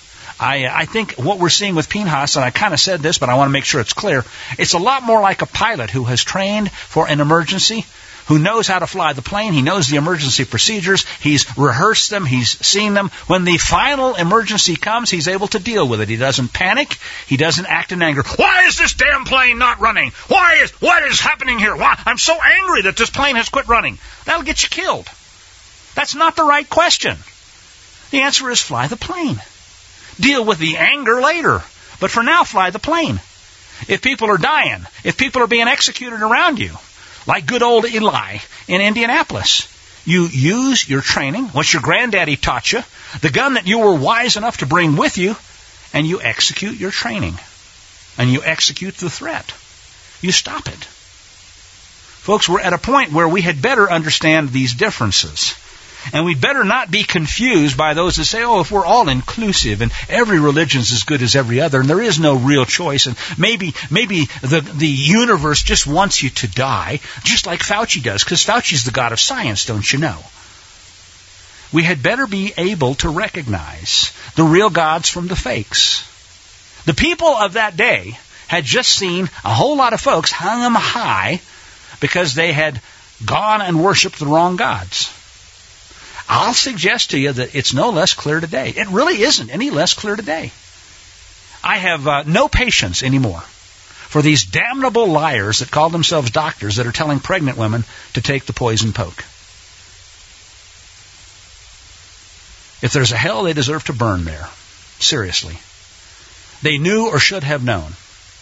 I think what we're seeing with Pinchas, and I kind of said this, but I want to make sure it's clear, it's a lot more like a pilot who has trained for an emergency, who knows how to fly the plane. He knows the emergency procedures. He's rehearsed them. He's seen them. When the final emergency comes, he's able to deal with it. He doesn't panic. He doesn't act in anger. Why is this damn plane not running? What is happening here? Why? I'm so angry that this plane has quit running. That'll get you killed. That's not the right question. The answer is fly the plane. Deal with the anger later. But for now, fly the plane. If people are dying, if people are being executed around you, like good old Eli in Indianapolis, you use your training, what your granddaddy taught you, the gun that you were wise enough to bring with you, and you execute your training. And you execute the threat. You stop it. Folks, we're at a point where we had better understand these differences. And we better not be confused by those that say, if we're all inclusive and every religion's as good as every other and there is no real choice and maybe the universe just wants you to die, just like Fauci does, because Fauci's the god of science, don't you know? We had better be able to recognize the real gods from the fakes. The people of that day had just seen a whole lot of folks hung them high because they had gone and worshipped the wrong gods. I'll suggest to you that it's no less clear today. It really isn't any less clear today. I have no patience anymore for these damnable liars that call themselves doctors that are telling pregnant women to take the poison poke. If there's a hell, they deserve to burn there. Seriously. They knew or should have known.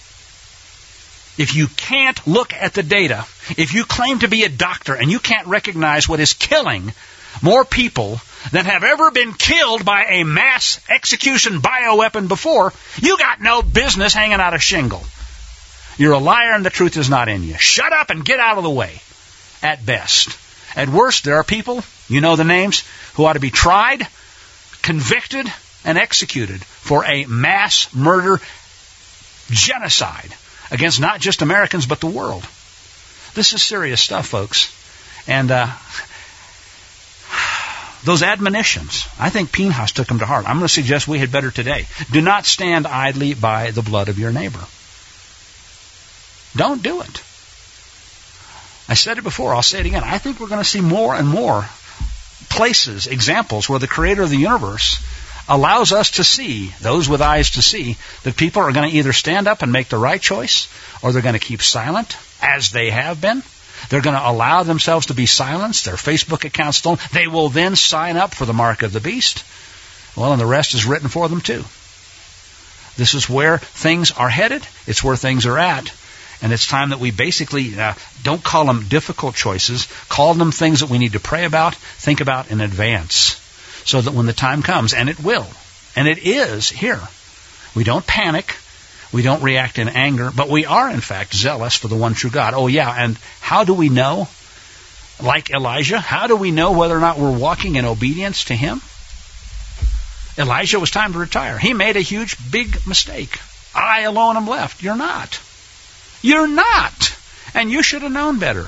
If you can't look at the data, if you claim to be a doctor and you can't recognize what is killing more people than have ever been killed by a mass execution bioweapon before, you got no business hanging out a shingle. You're a liar and the truth is not in you. Shut up and get out of the way, at best. At worst, there are people, you know the names, who ought to be tried, convicted, and executed for a mass murder genocide against not just Americans but the world. This is serious stuff, folks. And those admonitions, I think Pinchas took them to heart. I'm going to suggest we had better today. Do not stand idly by the blood of your neighbor. Don't do it. I said it before, I'll say it again. I think we're going to see more and more places, examples, where the creator of the universe allows us to see, those with eyes to see, that people are going to either stand up and make the right choice, or they're going to keep silent, as they have been. They're going to allow themselves to be silenced. Their Facebook accounts stolen. They will then sign up for the mark of the beast. Well, and the rest is written for them too. This is where things are headed. It's where things are at. And it's time that we basically don't call them difficult choices. Call them things that we need to pray about, think about in advance. So that when the time comes, and it will, and it is here, we don't panic. We don't react in anger, but we are, in fact, zealous for the one true God. Oh, yeah, and how do we know? Like Elijah, how do we know whether or not we're walking in obedience to him? Elijah was time to retire. He made a huge, big mistake. I alone am left. You're not. You're not. And you should have known better.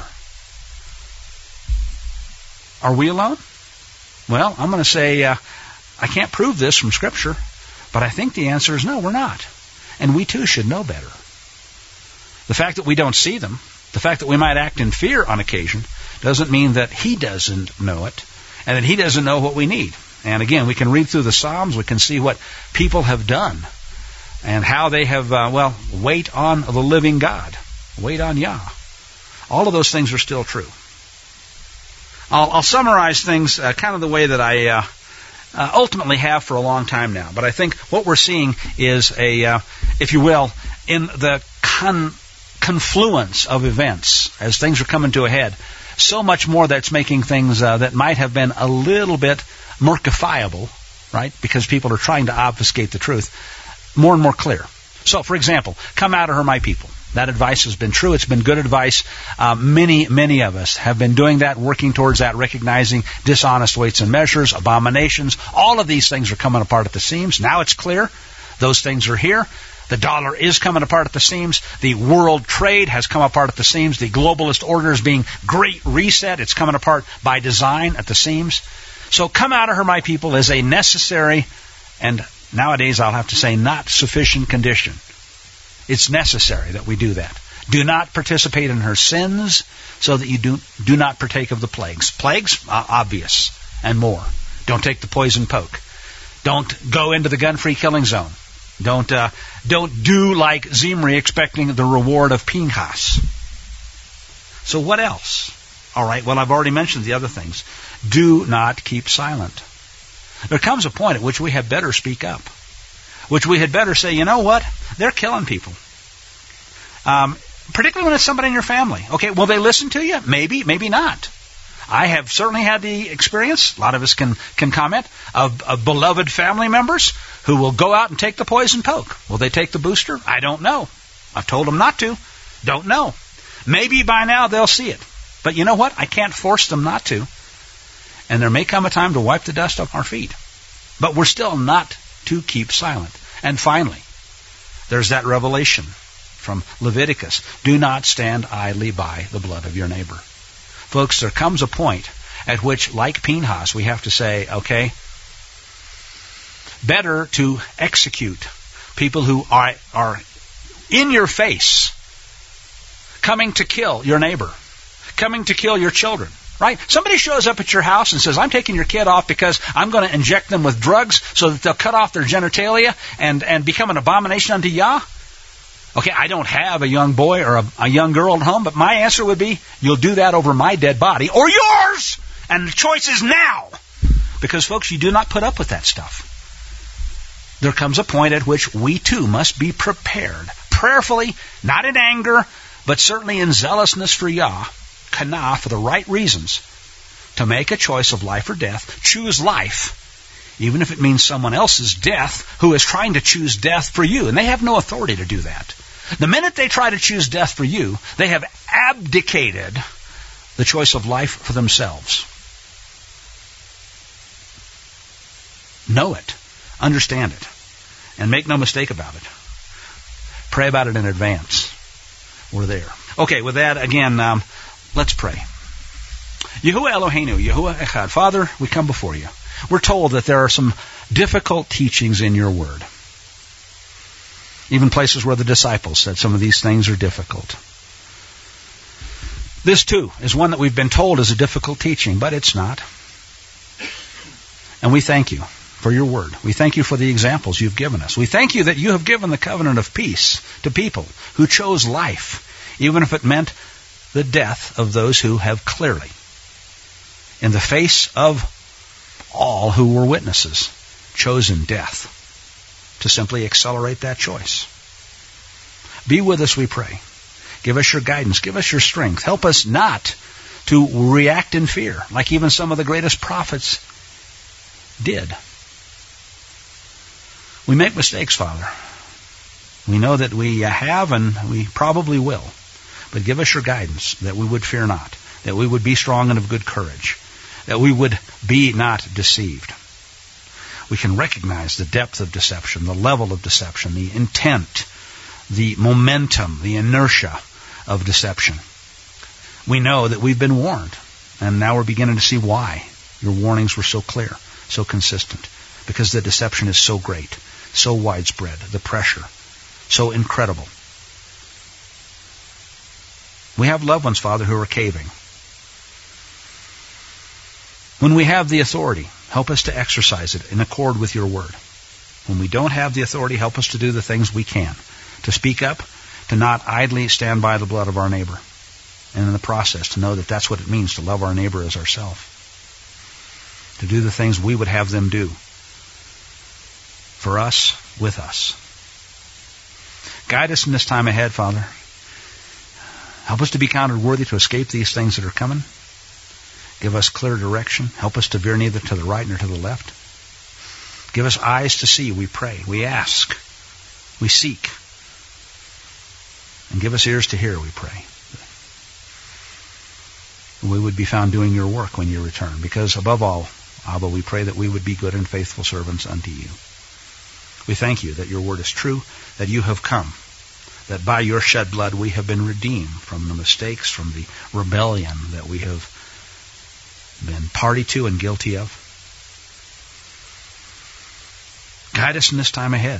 Are we alone? Well, I'm going to say I can't prove this from Scripture, but I think the answer is no, we're not. And we too should know better. The fact that we don't see them, the fact that we might act in fear on occasion, doesn't mean that he doesn't know it, and that he doesn't know what we need. And again, we can read through the Psalms, we can see what people have done, and how they have, wait on the living God. Wait on Yah. All of those things are still true. I'll summarize things kind of the way that I ultimately have for a long time now. But I think what we're seeing is if you will, in the confluence of events, as things are coming to a head, so much more that's making things that might have been a little bit murkifiable, right, because people are trying to obfuscate the truth, more and more clear. So, for example, come out of her, my people. That advice has been true. It's been good advice. Many of us have been doing that, working towards that, recognizing dishonest weights and measures, abominations. All of these things are coming apart at the seams. Now it's clear. Those things are here. The dollar is coming apart at the seams. The world trade has come apart at the seams. The globalist order is being great reset. It's coming apart by design at the seams. So come out of her, my people, is a necessary and Nowadays, I'll have to say not sufficient condition. It's necessary that we do that. Do not participate in her sins so that you do not partake of the plagues. Plagues? Obvious. And more. Don't take the poison poke. Don't go into the gun-free killing zone. Don't do like Zimri expecting the reward of Pinchas. So what else? All right, well, I've already mentioned the other things. Do not keep silent. There comes a point at which we had better speak up. Which we had better say, you know what? They're killing people. Particularly when it's somebody in your family. Okay, will they listen to you? Maybe, maybe not. I have certainly had the experience, a lot of us can comment, of beloved family members who will go out and take the poison poke. Will they take the booster? I don't know. I've told them not to. Don't know. Maybe by now they'll see it. But you know what? I can't force them not to. And there may come a time to wipe the dust off our feet. But we're still not to keep silent. And finally, there's that revelation from Leviticus. Do not stand idly by the blood of your neighbor. Folks, there comes a point at which, like Pinchas, we have to say, okay, better to execute people who are in your face, coming to kill your neighbor, coming to kill your children, right? Somebody shows up at your house and says, I'm taking your kid off because I'm going to inject them with drugs so that they'll cut off their genitalia and become an abomination unto Yah. Okay, I don't have a young boy or a young girl at home, but my answer would be, you'll do that over my dead body or yours! And the choice is now! Because, folks, you do not put up with that stuff. There comes a point at which we, too, must be prepared, prayerfully, not in anger, but certainly in zealousness for Yah, kana, for the right reasons, to make a choice of life or death, choose life, even if it means someone else's death who is trying to choose death for you. And they have no authority to do that. The minute they try to choose death for you, they have abdicated the choice of life for themselves. Know it. Understand it. And make no mistake about it. Pray about it in advance. We're there. Okay, with that, again, let's pray. Yahuwah Eloheinu, Yahuwah Echad. Father, we come before you. We're told that there are some difficult teachings in your word. Even places where the disciples said some of these things are difficult. This, too, is one that we've been told is a difficult teaching, but it's not. And we thank you for your word. We thank you for the examples you've given us. We thank you that you have given the covenant of peace to people who chose life, even if it meant the death of those who have clearly, in the face of all who were witnesses, chosen death to simply accelerate that choice. Be with us, we pray. Give us your guidance. Give us your strength. Help us not to react in fear, like even some of the greatest prophets did. We make mistakes, Father. We know that we have and we probably will. But give us your guidance that we would fear not, that we would be strong and of good courage, that we would be not deceived. We can recognize the depth of deception, the level of deception, the intent, the momentum, the inertia of deception. We know that we've been warned, and now we're beginning to see why your warnings were so clear, so consistent, because the deception is so great, so widespread, the pressure, so incredible. We have loved ones, Father, who are caving. When we have the authority, help us to exercise it in accord with your word. When we don't have the authority, help us to do the things we can, to speak up, to not idly stand by the blood of our neighbor, and in the process to know that that's what it means to love our neighbor as ourselves, to do the things we would have them do for us, with us. Guide us in this time ahead, Father. Help us to be counted worthy to escape these things that are coming. Give us clear direction. Help us to veer neither to the right nor to the left. Give us eyes to see, we pray. We ask. We seek. And give us ears to hear, we pray. We would be found doing your work when you return. Because above all, Abba, we pray that we would be good and faithful servants unto you. We thank you that your word is true, that you have come, that by your shed blood we have been redeemed from the mistakes, from the rebellion that we have been party to and guilty of. Guide us in this time ahead.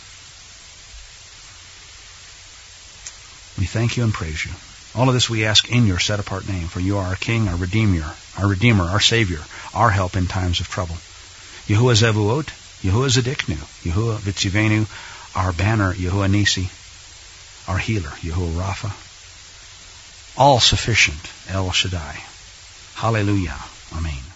We thank you and praise you. All of this we ask in your set-apart name, for you are our King, our Redeemer, our Savior, our help in times of trouble. Yahuwah Zevuot, Yahuwah Zedeknu, Yahuwah Vitzivenu, our banner, Yahuwah Nisi, our healer, Yahuwah Rapha. All sufficient, El Shaddai. Hallelujah. Amen.